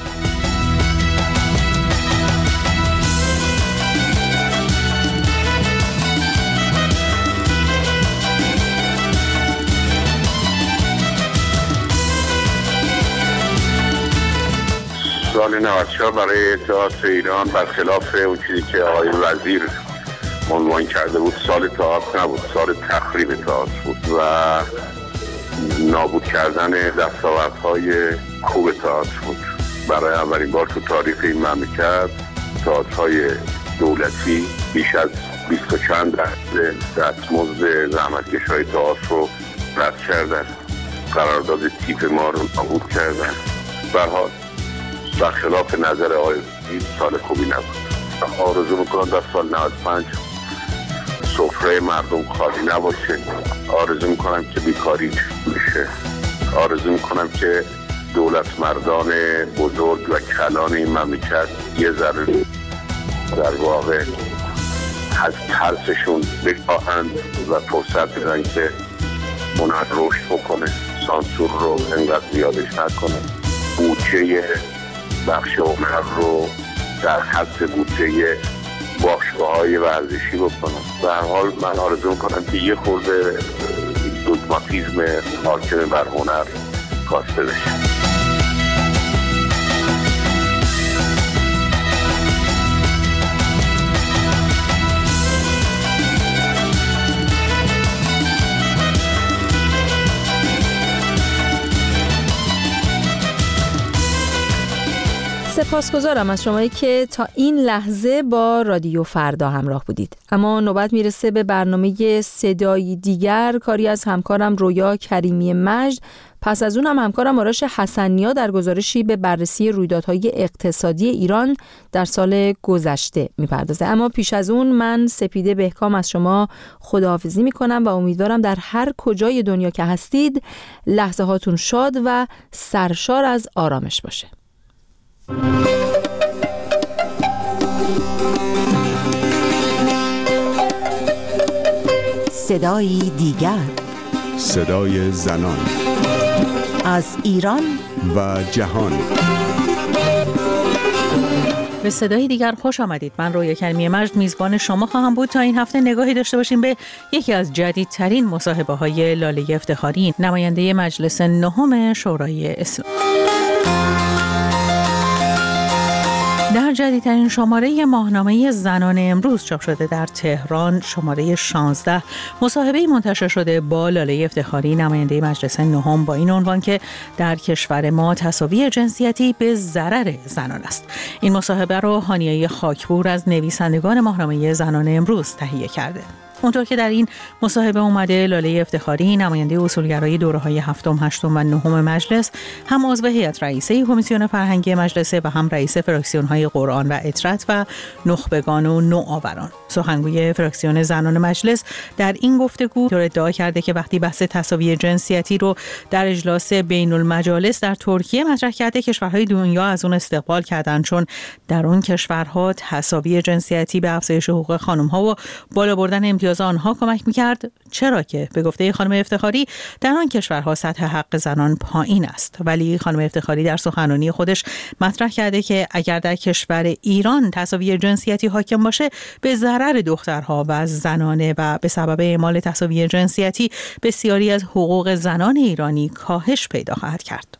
سال 94 برای تئاتر ایران برخلاف اون چیزی که آقای وزیر عنوان کرده بود سال تئاتر نبود، سال تخریب تئاتر بود و نابود کردن دستاوردهای خوب تئاتر بود. برای اولین بار تو تاریخ این مملکت تئاترهای دولتی بیش از 20 و چند درصد دستمزد زحمتکش‌های تئاتر رو رد کردن، قرارداد تیپ ما رو نابود کردن. به هر حال برخلاف نظر آقای وزیر سال خوبی نبود. آرزو میکنم در سال 95 سفره مردم خالی نباشه. آرزو میکنم که بیکاری بشه. آرزو میکنم که دولت مردان بزرگ و کلان این مملکت یه ذره در واقع از ترسشون بکاهند و فرصت بدن که منعد رشد بکنه، سانسور رو انقدر زیادش نکنه، بودجه بخش هنر رو در حد بودجه باشگاه‌های ورزشی بکنم. به هر حال من آرزو می‌کنم که یه خورده دوگماتیسم حاکم بر هنر کاسته بشه. سپاسگزارم از شمایی که تا این لحظه با رادیو فردا همراه بودید. اما نوبت میرسه به برنامه صدایی دیگر، کاری از همکارم رویا کریمی مجد. پس از اون هم همکارم آرش حسنیا در گزارشی به بررسی رویدادهای اقتصادی ایران در سال گذشته میپردازه. اما پیش از اون من سپیده بهکام از شما خداحافظی میکنم و امیدوارم در هر کجای دنیا که هستید لحظه هاتون شاد و سرشار از آرامش باشه. صدای دیگر، صدای زنان از ایران و جهان. به صدای دیگر خوش آمدید. من رویا کریمی مجد میزبان شما خواهم بود تا این هفته نگاهی داشته باشیم به یکی از جدیدترین مصاحبه‌های لاله افتخاری، نماینده مجلس نهم شورای اسلامی. در جدیدترین شماره ماهنامه زنان امروز چاپ شده در تهران، شماره 16، مصاحبه‌ای منتشر شده با لاله افتخاری، نماینده مجلس نهم، با این عنوان که در کشور ما تساوی جنسیتی به ضرر زنان است. این مصاحبه را هانیه خاکپور از نویسندگان ماهنامه زنان امروز تهیه کرده. اونطور که در این مصاحبه اومده، لاله افتخاری، نماینده اصولگرای دوره‌های 7م، 8م و 9م مجلس، هم عضو هیئت رئیسه کمیسیون فرهنگی مجلس و هم رئیس فراکسیون‌های قرآن و اطرت و نخبگان و نوآوران. سخنگوی فراکسیون زنان مجلس در این گفتگو ادعا کرده که وقتی بحث تساوی جنسیتی رو در اجلاس بین المجالس در ترکیه مطرح کرده، کشورهای دنیا از اون استقبال کردن، چون در اون کشورها تساوی جنسیتی به افزایش حقوق خانم‌ها و بالا بردن امتیاز آنها کمک می‌کرد. چرا که به گفته خانم افتخاری در آن کشورها سطح حق زنان پایین است. ولی خانم افتخاری در سخنرانی خودش مطرح کرده که اگر در کشور ایران تساوی جنسیتی حاکم باشه، به ضرر دخترها و زنانه و به سبب اعمال تساوی جنسیتی بسیاری از حقوق زنان ایرانی کاهش پیدا خواهد کرد.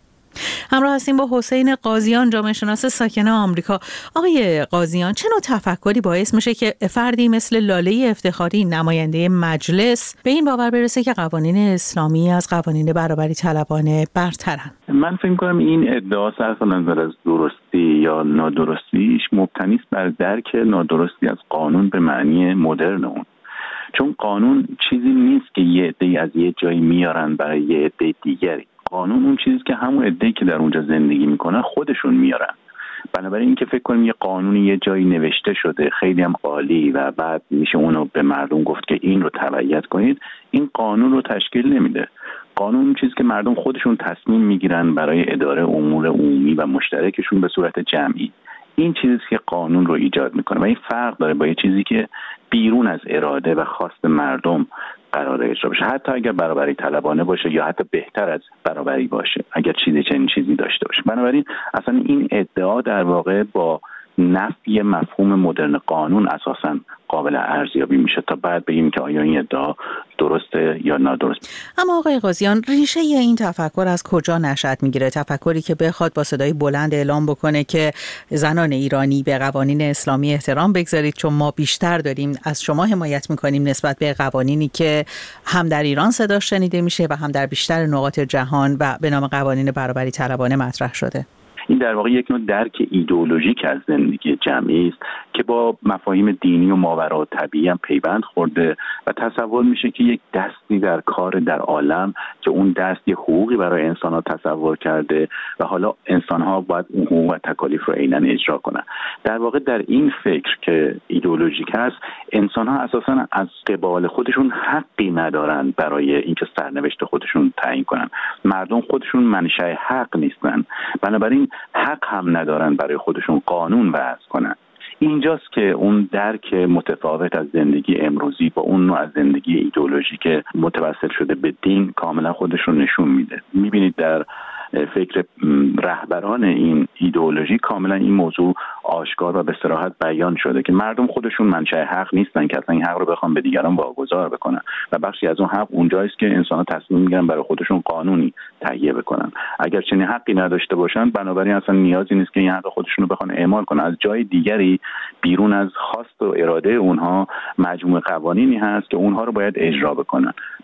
همراه هستیم با حسین قاضیان، جامعه شناس ساکن آمریکا. آقای قاضیان، چه نوع تفکری باعث میشه که فردی مثل لاله افتخاری، نماینده مجلس، به این باور برسه که قوانین اسلامی از قوانین برابری طلبانه برترن؟ من فکر کنم این ادعا صرف نظر از درستی یا نادرستیش مبتنی است بر درک نادرستی از قانون به معنی مدرن اون. چون قانون چیزی نیست که یه عده‌ای از یه جایی میارن برای یه عده دیگری. قانون اون چیزی که همون عده‌ای که در اونجا زندگی میکنن خودشون میارن. بنابراین اینکه فکر کنیم یه قانونی یه جایی نوشته شده خیلی هم عالی و بعد میشه اونو به مردم گفت که این رو تبعیت کنید، این قانون رو تشکیل نمیده. قانون اون چیزی که مردم خودشون تصمیم میگیرن برای اداره امور عمومی و مشترکشون به صورت جمعی. این چیزی که قانون رو ایجاد میکنه و این فرق داره با یه چیزی که بیرون از اراده و خواست مردم قراره اجرا بشه، حتی اگر برابری طلبانه باشه یا حتی بهتر از برابری باشه، اگر چنین چیزی داشته باشه. بنابراین اصلا این ادعا در واقع با نفی مفهوم مدرن قانون اساساً قابل ارزیابی میشه تا بعد بگیم که آیا این ادعا درسته یا نادرست. اما آقای قاضیان، ریشه این تفکر از کجا نشأت میگیره؟ تفکری که بخواد با صدای بلند اعلام بکنه که زنان ایرانی به قوانین اسلامی احترام بگذارید چون ما بیشتر داریم از شما حمایت میکنیم نسبت به قوانینی که هم در ایران صدا شنیده میشه و هم در بیشتر نقاط جهان و به نام قوانین برابری طلبانه مطرح شده. این در واقع یک نوع درک ایدئولوژیک از زندگی جمعی است که با مفاهیم دینی و ماورا طبیعی هم پیوند خورده و تصور میشه که یک دستی در کار در عالم که اون دست یه حقوقی برای انسان‌ها تصور کرده و حالا انسان‌ها باید اون حقوق و تکالیف رو عیناً اجرا کنن. در واقع در این فکر که ایدئولوژیک هست، انسان‌ها اساساً از قبال خودشون حقی ندارن برای اینکه سرنوشت خودشون تعیین کنن. مردم خودشون منشأ حق نیستن، بنابراین حق هم ندارن برای خودشون قانون وضع کنن. اینجاست که اون درک متفاوت از زندگی امروزی با اون نوع از زندگی ایدئولوژیک متوسل شده به دین کاملا خودشون نشون میده. میبینید در فکر رهبران این ایدئولوژی کاملا این موضوع آشکار و به صراحت بیان شده که مردم خودشون منشأ حق نیستن که اصلا این حق رو بخوام به دیگران واگذار بکنن و بخشی از اون حق اونجاست که انسان‌ها تصمیم میگیرن برای خودشون قانونی تهیه بکنن. اگر چنین حقی نداشته باشن، بنابراین اصلا نیازی نیست که این حق خودشون رو بخوان اعمال کنن. از جای دیگری بیرون از خواست و اراده اونها مجموعه قوانینی هست که اونها رو باید اجرا بکنن و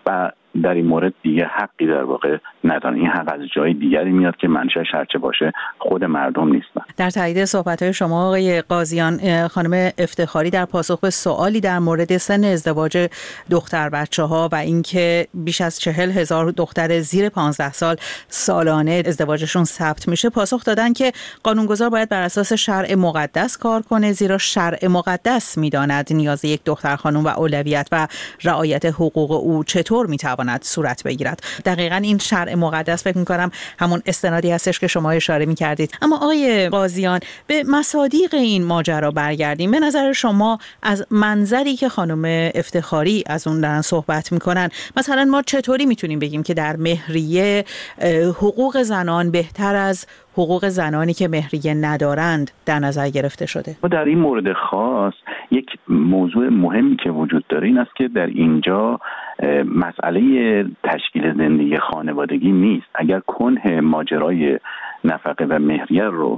در این مورد دیگه حقی در واقع ندارن. این حق از جای دیگری میاد که منشأش هرچه باشه خود مردم نیستن. در تایید صحبت‌های شما آقای قاضیان، خانم افتخاری در پاسخ به سوالی در مورد سن ازدواج دختر بچه‌ها و اینکه بیش از 40,000 دختر زیر 15 سال سالانه ازدواجشون ثبت میشه، پاسخ دادن که قانونگذار باید بر اساس شرع مقدس کار کنه، زیرا شرع مقدس میداند نیاز یک دختر خانم و اولویت و رعایت حقوق او چطور میتواند صورت بگیرد. دقیقاً این شرع مقدس فکر می‌کنم همون استنادی هستش که شما اشاره می‌کردید. اما آقای قاضیان، به مصادیق این ماجرا برگردیم. به نظر شما از منظری که خانم افتخاری از اون دارن صحبت میکنن، مثلا ما چطوری میتونیم بگیم که در مهریه حقوق زنان بهتر از حقوق زنانی که مهریه ندارند در نظر گرفته شده؟ و در این مورد خاص یک موضوع مهمی که وجود داره این است که در اینجا مسئله تشکیل زندگی خانوادگی نیست. اگر کنه ماجرای نفقه و مهریه رو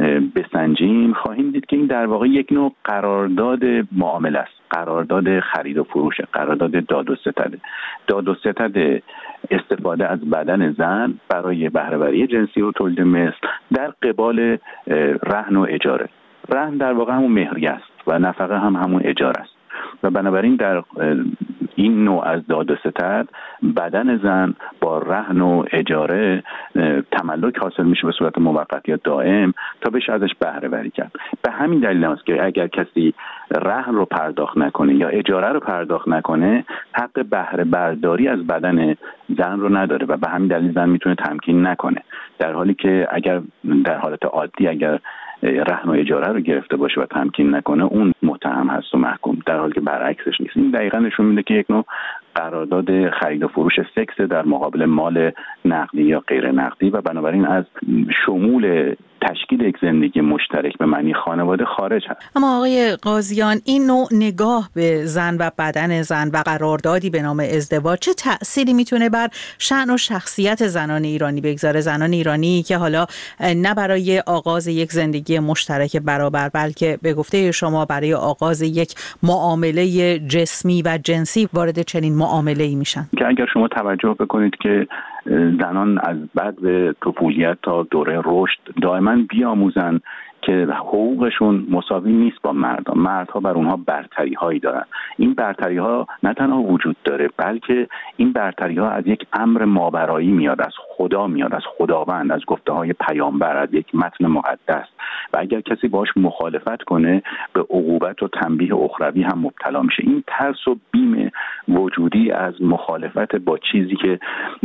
بسنجیم خواهیم دید که این در واقع یک نوع قرارداد معامله است، قرارداد خرید و فروش، قرارداد داد و ستد. داد و ستد استفاده از بدن زن برای بهره‌وری جنسی و تولید مثل در قبال رهن و اجاره. رهن در واقع همون مهریه است و نفقه هم همون اجاره است و بنابراین در این نوع از داد و ستد بدن زن با رهن و اجاره تملک حاصل میشه به صورت موقت یا دائم تا بشه ازش بهره وری کرد. به همین دلیل است که اگر کسی رهن رو پرداخت نکنه یا اجاره رو پرداخت نکنه حق بهره برداری از بدن زن رو نداره و به همین دلیل زن میتونه تمکین نکنه، در حالی که اگر در حالت عادی اگر رهن و اجاره رو گرفته باشه و تمکین نکنه اون متهم هست و محکوم، در حالی که برعکسش نیست. این دقیقاً نشون میده که یک نوع قرارداد خرید و فروش سکس در مقابل مال نقدی یا غیر نقدی و بنابراین از شمول تشکیل یک زندگی مشترک به معنی خانواده خارج هست. اما آقای قاضیان، این نوع نگاه به زن و بدن زن و قراردادی به نام ازدواج چه تأثیری میتونه بر شأن و شخصیت زنان ایرانی بگذاره؟ زنان ایرانی که حالا نه برای آغاز یک زندگی مشترک برابر بلکه به گفته شما برای آغاز یک معامله جسمی و جنسی وارد چنین معامله‌ای میشن. که اگر شما توجه بکنید که زنان از بعد طفولیت تا دوره رشد دائما بیاموزن که حقوقشون مساوی نیست با مردها. مردها بر اونها برتری هایی دارن. این برتری ها نه تنها وجود داره بلکه این برتری ها از یک امر ماورایی میاد، از خدا میاد، از خداوند، از گفته های پیامبر، از یک متن مقدس و اگر کسی باش مخالفت کنه به عقوبت و تنبیه اخروی هم مبتلا میشه. این ترس و بیم وجودی از مخالفت با چیزی که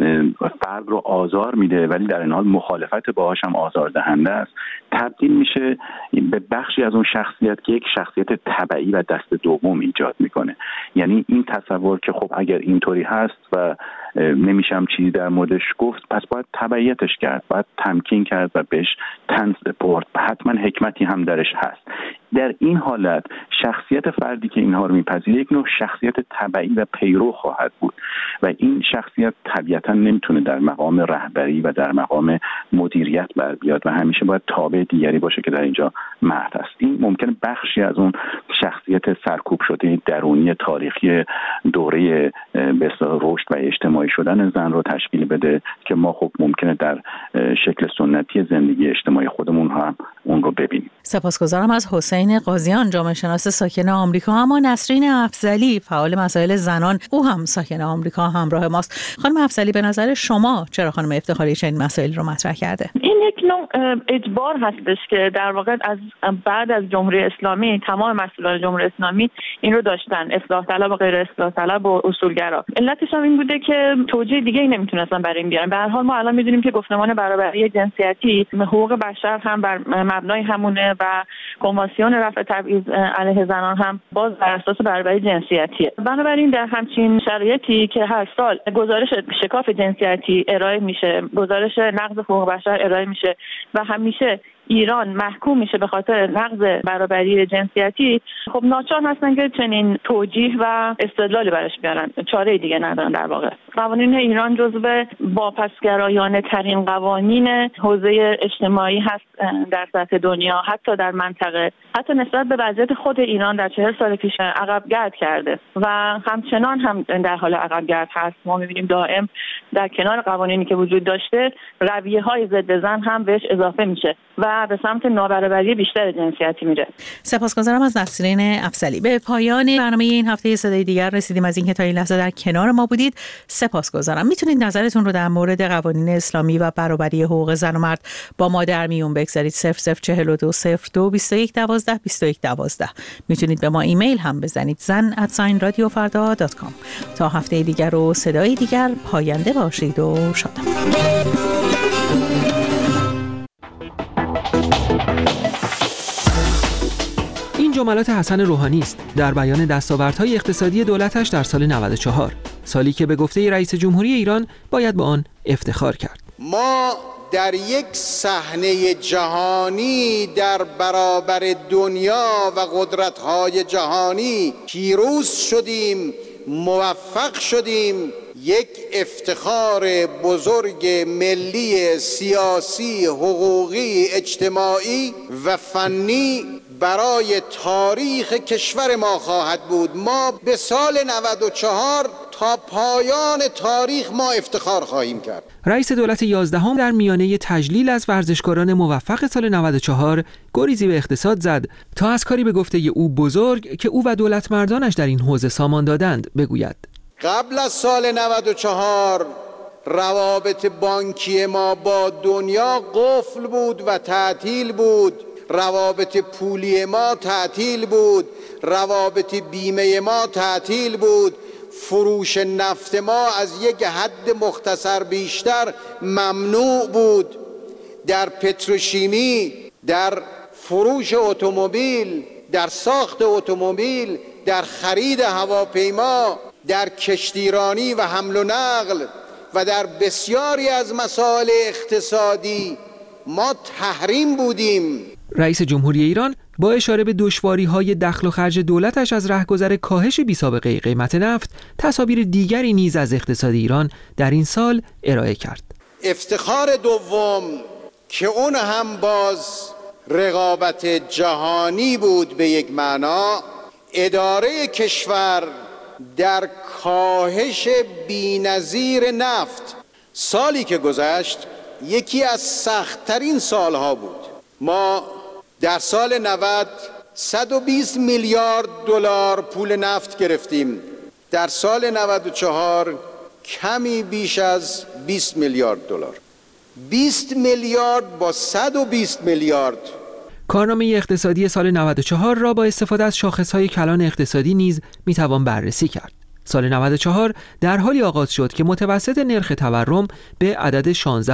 فرد رو آزار میده ولی در این حال مخالفت باهاش هم آزاردهنده است تبدیل میشه به بخشی از اون شخصیت که یک شخصیت تبعی و دست دوم ایجاد میکنه. یعنی این تصور که خب اگر اینطوری هست و نمیشم چیزی در موردش گفت پس باید تبعیتش کرد، باید تمکین کرد و بهش طنز سپرد، حتما حکمتی هم درش هست. در این حالت شخصیت فردی که اینها رو میپذیره یک نوع شخصیت تبعی و پیرو خواهد بود و این شخصیت طبیعتا نمیتونه در مقام رهبری و در مقام مدیریت بر بیاد و همیشه باید تابع دیگری باشه که در اینجا مرد است. این ممکنه بخشی از اون شخصیت سرکوب شده درونی تاریخی دوره به اصطلاح رشد و اجتماعی شدن زن رو تشکیل بده که ما خب ممکنه در شکل سنتی زندگی اجتماعی خودمون هم اون رو ببینیم. سپاسگزارم از حسین قاضیان، جامعه شناس ساکن آمریکا. اما نسرین افضلی، فعال مسائل زنان، او هم ساکن آمریکا، همراه ماست. خانم افضلی، به نظر شما چرا خانم افتخاری چنین مسائلی رو مطرح کرده؟ این یک نوع اجبار هستش که در واقع از بعد از جمهوری اسلامی تمام مسئولان جمهوری اسلامی این رو داشتن، اصلاح طلب و غیر اصلاح طلب و اصولگرا. علتش هم این بوده که توجیه دیگه ای نمیتونستن برای این بیارن. به هر حال ما الان میدونیم که گفتمان برابری جنسیتی حقوق بشر هم بر مبنای همونه و کنوانسیون رفع تبعیض علیه زنان هم باز بر اساس برابری جنسیتیه. بنابراین در همچین شرایطی که هر سال گزارش شکاف جنسیتی ارائه میشه، گزارش نقض حقوق بشر ارائه میشه و همیشه ایران محکوم میشه به خاطر نقض برابری جنسیتی، خب ناچار هستن که چنین توجیه و استدلالی براش بیارن، چاره دیگه ندارن در واقع. قوانین ایران جزو واپسگرایانه ترین قوانین حوزه اجتماعی هست در سطح دنیا، حتی در منطقه، حتی نسبت به وضعیت خود ایران در 40 سال پیش عقب‌گرد کرده و همچنان هم در حال عقب‌گرد هست. ما می‌بینیم دائم در کنار قوانینی که وجود داشته رویه‌های ضد زن هم بهش اضافه میشه و به سمت نابرابری بیشتر جنسیتی میره. سپاسگزارم از نسرین افضلی. به پایان برنامه این هفته صدای دیگر رسیدیم. از اینکه تا این لحظه در کنار ما بودید سپاسگزارم. میتونید نظرتون رو در مورد قوانین اسلامی و برابری حقوق زن و مرد با ما در میون بگذارید. 0042 02 21 12 21 12. میتونید به ما ایمیل هم بزنید zan@radiofarda.com. تا هفته دیگر و صدای دیگر پاینده باشید و شادمان. این جملات حسن روحانی است در بیان دستاوردهای اقتصادی دولتش در سال 94، سالی که به گفته رئیس جمهوری ایران باید با آن افتخار کرد. ما در یک صحنه جهانی در برابر دنیا و قدرت‌های جهانی پیروز شدیم، موفق شدیم، یک افتخار بزرگ ملی، سیاسی، حقوقی، اجتماعی و فنی برای تاریخ کشور ما خواهد بود. ما به سال 94 تا پایان تاریخ ما افتخار خواهیم کرد. رئیس دولت 11 در میانه تجلیل از ورزشکاران موفق سال 94 گریزی به اقتصاد زد تا از کاری به گفته او بزرگ که او و دولت مردانش در این حوزه سامان دادند بگوید. قبل از سال 94 روابط بانکی ما با دنیا قفل بود و تعطیل بود، روابط پولی ما تعطیل بود، روابط بیمه ما تعطیل بود، فروش نفت ما از یک حد مختصر بیشتر ممنوع بود. در پتروشیمی، در فروش اتومبیل، در ساخت اتومبیل، در خرید هواپیما، در کشتیرانی و حمل و نقل و در بسیاری از مسائل اقتصادی ما تحریم بودیم. رئیس جمهوری ایران با اشاره به دشواری‌های دخل و خرج دولتش از رهگذر کاهش بی‌سابقه قیمت نفت، تصاویر دیگری نیز از اقتصاد ایران در این سال ارائه کرد. افتخار دوم که اون هم باز رقابت جهانی بود به یک معنا، اداره کشور در کاهش بی‌نظیر نفت. سالی که گذشت یکی از سخت‌ترین سالها بود. ما در سال 90 120 میلیارد دلار پول نفت گرفتیم. در سال 94 کمی بیش از 20 میلیارد دلار. 20 میلیارد با 120 میلیارد. کارنامه اقتصادی سال 94 را با استفاده از شاخص‌های کلان اقتصادی نیز میتوان بررسی کرد. سال 94 در حالی آغاز شد که متوسط نرخ تورم به عدد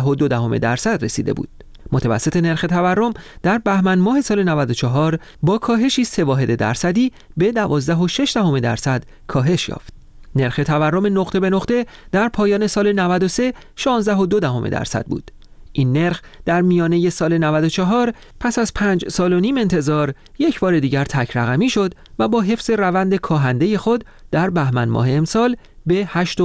16.2% رسیده بود. متوسط نرخ تورم در بهمن ماه سال 94 با کاهشی 0.3% به 12.6% کاهش یافت. نرخ تورم نقطه به نقطه در پایان سال 93 16.2% بود. این نرخ در میانه سال 94 پس از 5 سال و نیم انتظار یک بار دیگر تک رقمی شد و با حفظ روند کاهنده خود در بهمن ماه امسال به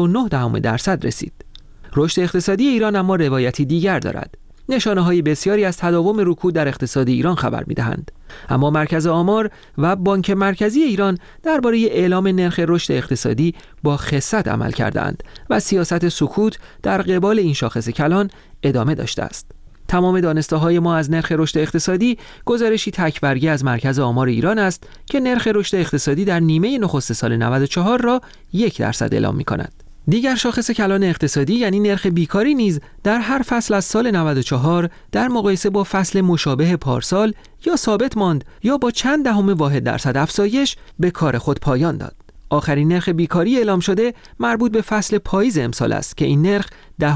8.9% رسید. رشد اقتصادی ایران اما روایتی دیگر دارد. نشانه‌های بسیاری از تداوم رکود در اقتصاد ایران خبر می‌دهند. اما مرکز آمار و بانک مرکزی ایران درباره اعلام نرخ رشد اقتصادی با خست عمل کردند و سیاست سکوت در قبال این شاخص کلان ادامه داشته است. تمام دانسته‌های ما از نرخ رشد اقتصادی گزارشی تک‌برگی از مرکز آمار ایران است که نرخ رشد اقتصادی در نیمه نخست سال 94 را 1% اعلام می‌کند. دیگر شاخص کلان اقتصادی یعنی نرخ بیکاری نیز در هر فصل از سال 94 در مقایسه با فصل مشابه پارسال یا ثابت ماند یا با چند دهم واحد درصد افزایش به کار خود پایان داد. آخرین نرخ بیکاری اعلام شده مربوط به فصل پاییز امسال است که این نرخ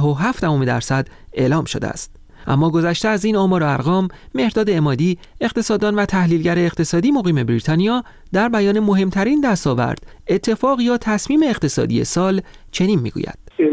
10.7% اعلام شده است. اما گذشته از این آمار و ارقام، مهرداد عمادی، اقتصاددان و تحلیلگر اقتصادی مقیم بریتانیا، در بیان مهمترین دستاورد، اتفاق یا تصمیم اقتصادی سال چنین میگوید: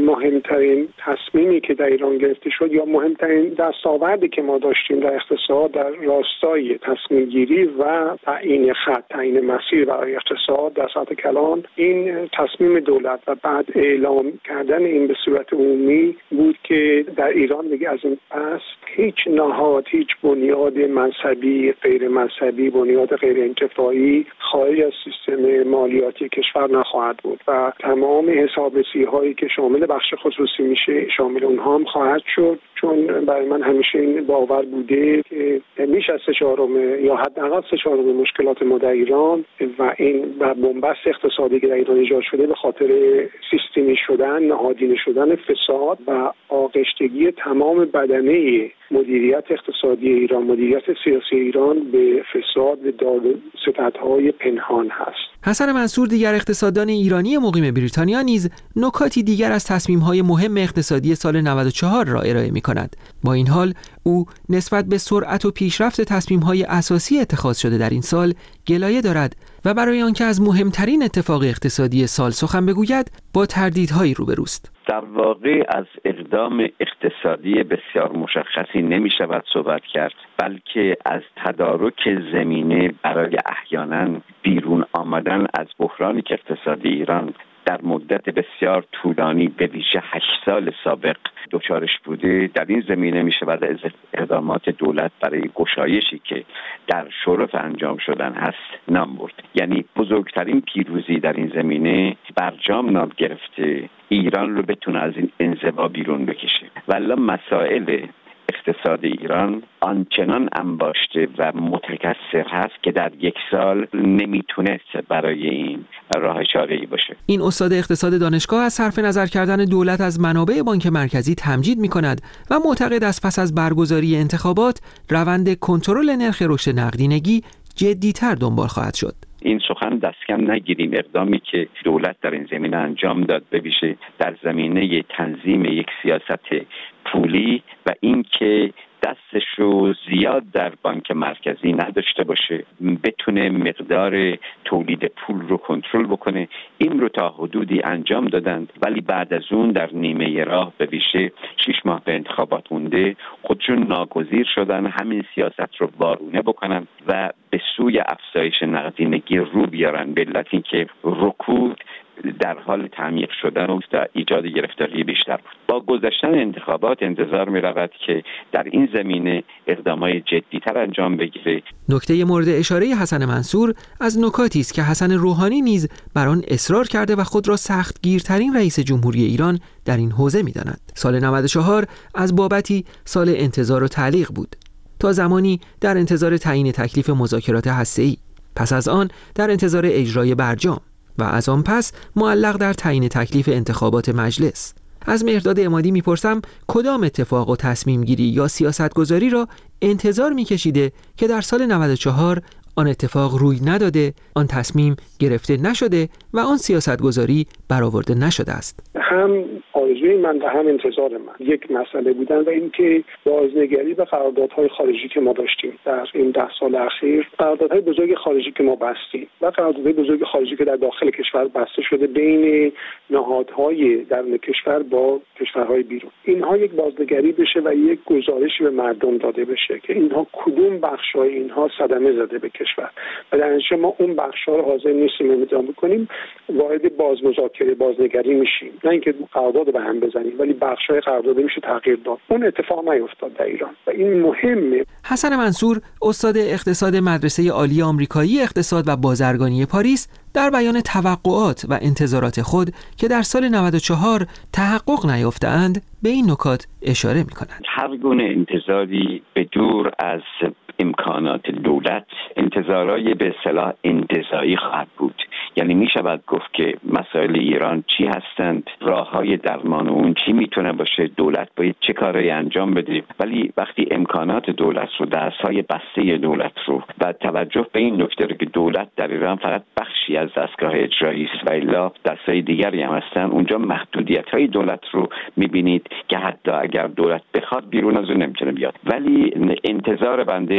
مهمترین تصمیمی که در ایران گرفته شد یا مهمترین دستاوردی که ما داشتیم در اقتصاد در راستای تصمیم گیری و تعیین خط، تعیین مسیر برای اقتصاد در سطح کلان، این تصمیم دولت و بعد اعلام کردن این به صورت عمومی بود که در ایران دیگه از این پس هیچ نهاد، هیچ بنیاد مذهبی، غیر مذهبی، بنیاد غیر انتفاعی خارج از سیستم مالیاتی کشور نخواهد بود و تمام حسابرسی هایی که شامل بخش خصوصی میشه شامل اونها هم خواهد شد، چون برای من همیشه این باور بوده که بیش از 3/4 یا حداقل 3/4 مشکلات ما در ایران و این بنبست اقتصادی که در ایران ایجاد شده به خاطر سیستمی شدن، نهادینه شدن فساد و آغشتگی تمام بدنه مدیریت اقتصادی ایران، مدیریت سیاسی ایران به فساد و دادوستدهای پنهان هست. حسن منصور دیگر اقتصاددان ایرانی مقیم بریتانیا نیز نکاتی دیگر از تصمیم‌های مهم اقتصادی سال 94 را ارائه می‌کند. با این حال او نسبت به سرعت و پیشرفت تصمیم‌های اساسی اتخاذ شده در این سال گلایه دارد و برای آنکه از مهمترین اتفاق اقتصادی سال سخن بگوید با تردیدهایی روبروست. در واقع از اقدام اقتصادی بسیار مشخصی نمی شود صحبت کرد، بلکه از تدارک زمینه برای احیانا بیرون آمدن از بحرانی که اقتصادی ایران در مدت بسیار طولانی به ویژه 8 سال سابق دچارش بوده. در این زمینه می شود از اقدامات دولت برای گشایشی که در شرف انجام شدن هست نام برد. یعنی بزرگترین پیروزی در این زمینه برجام نام گرفته ایران رو بتونه از این انزوا بیرون بکشه. ولی مسائل اقتصاد ایران آنچنان انباشته و متکثر هست که در 1 سال نمیتونست برای این راه چاره‌ای باشه. این استاد اقتصاد دانشگاه از صرف نظر کردن دولت از منابع بانک مرکزی تمجید می‌کند و معتقد است پس از برگزاری انتخابات روند کنترل نرخ رشد نقدینگی جدی‌تر دنبال خواهد شد. این سخن دست کم نگیریم. اقدامی که دولت در این زمینه انجام داد به ویژه در زمینه تنظیم یک سیاست پولی و اینکه دستش رو زیاد در بانک مرکزی نداشته باشه، بتونه مقدار تولید پول رو کنترل بکنه، این رو تا حدودی انجام دادند. ولی بعد از اون در نیمه راه به ویژه 6 ماه به انتخابات مونده خودشون ناگزیر شدن همین سیاست رو وارونه بکنن و به سوی افزایش نقدینگی رو بیارن، به علت اینکه رکود در حال تعمیق شدن و ایجاد گرفتاری بیشتر بود. با گذشتن انتخابات انتظار می رود که در این زمینه اقدامات جدی‌تر انجام بگیره. نکته مورد اشاره حسن منصور از نکاتی است که حسن روحانی نیز بر آن اصرار کرده و خود را سختگیرترین رئیس جمهوری ایران در این حوزه می‌داند. سال 94 از بابتی سال انتظار و تعلیق بود. تا زمانی در انتظار تعیین تکلیف مذاکرات هسته‌ای، پس از آن در انتظار اجرای برجام و از آن پس معلق در تعیین تکلیف انتخابات مجلس. از مهرداد عمادی میپرسم کدام اتفاق و تصمیم گیری یا سیاست گذاری را انتظار میکشیده که در سال 94 آن اتفاق روی نداده، آن تصمیم گرفته نشده و آن سیاست گذاری برآورده نشده است. هم آرزوی من و هم انتظار من یک مسئله بودن و اینکه بازنگری به قراردادهای خارجی که ما داشتیم در این 10 سال اخیر، قراردادهای بزرگ خارجی که ما بستیم و قراردادهای بزرگ خارجی که در داخل کشور بسته شده بین نهادهای درون کشور با کشورهای بیرون، اینها یک بازنگری بشه و یک گزارشی به مردم داده بشه که اینها کدوم بخش‌های اینها صدمه زده به کشور و در نتیجه ما اون بخش‌ها رو حاضر نیستیم ادامه کنیم، وارد بازمذاکره بازنگری میشیم، نه اینکه قرارداد به هم بزنیم ولی بخش‌های قرارداد میشه تغییر داد. اون اتفاق نیفتاد در ایران و این مهمه. حسن منصور استاد اقتصاد مدرسه عالی آمریکایی اقتصاد و بازرگانی پاریس در بیان توقعات و انتظارات خود که در سال 94 تحقق نیافته‌اند به این نکات اشاره می‌کند. هر گونه انتظاری به دور از امکانات دولت انتظارای به اصطلاح انتزاعی خواهد بود. یعنی می شود گفت که مسائل ایران چی هستند، راههای درمان اون چی میتونه باشه، دولت باید چه کارایی انجام بده، ولی وقتی امکانات دولت رو، دستهای بسته دولت رو و توجه به این نکته که دولت در ایران فقط بخشی از دستگاه اجرایی است و الا دستای دیگری هم هستن، اونجا محدودیت‌های دولت رو می‌بینید که حتی اگر دولت بخواد بیرون از اون نمیتونه بیاد. ولی انتظار بنده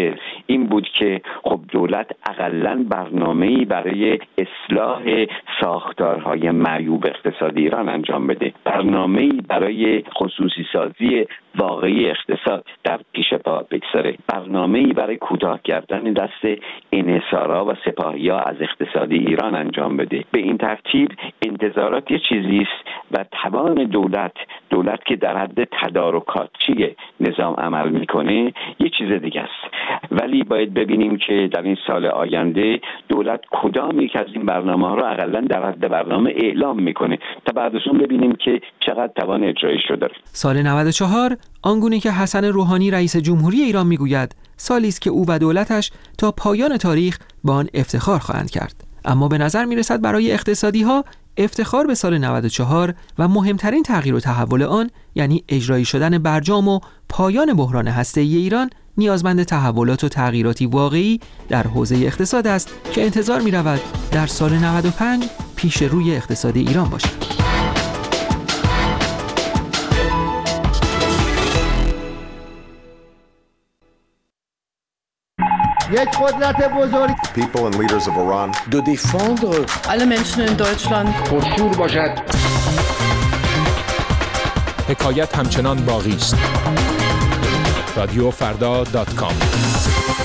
متغیر این بود که خب دولت اقلاً برنامه‌ای برای اصلاح ساختارهای معیوب اقتصادی ایران انجام بده، برنامه‌ای برای خصوصی سازی واقعی اقتصاد در پیش پا بگذاره، برنامه‌ای برای کوتاه کردن دست انحصارا و سپاهی‌ها از اقتصاد ایران انجام بده. به این ترتیب انتظارات یه چیزی است و توان دولت که در حد تدارکاتچی نظام عمل میکنه یه چیز دیگه است. ولی باید ببینیم که در این سال آینده دولت کدام یک از این برنامه‌ها رو حداقل در حد برنامه اعلام میکنه تا بعد از اون ببینیم که چقدر توان اجرایش رو داره. سال 94 آنگونه که حسن روحانی رئیس جمهوری ایران میگوید سالی است که او و دولتش تا پایان تاریخ با آن افتخار خواهند کرد. اما به نظر میرسد برای اقتصادی‌ها افتخار به سال 94 و مهمترین تغییر و تحول آن یعنی اجرایی شدن برجام و پایان بحران هسته‌ای ایران نیازمند تحولات و تغییراتی واقعی در حوزه اقتصاد است که انتظار می‌رود در سال 95 پیش روی اقتصاد ایران باشد. یک قدرت بزرگ People and leaders of Iran de défendre alle Menschen in Deutschland پرشور باشد. حکایت همچنان باقی است. رادیوفردا.com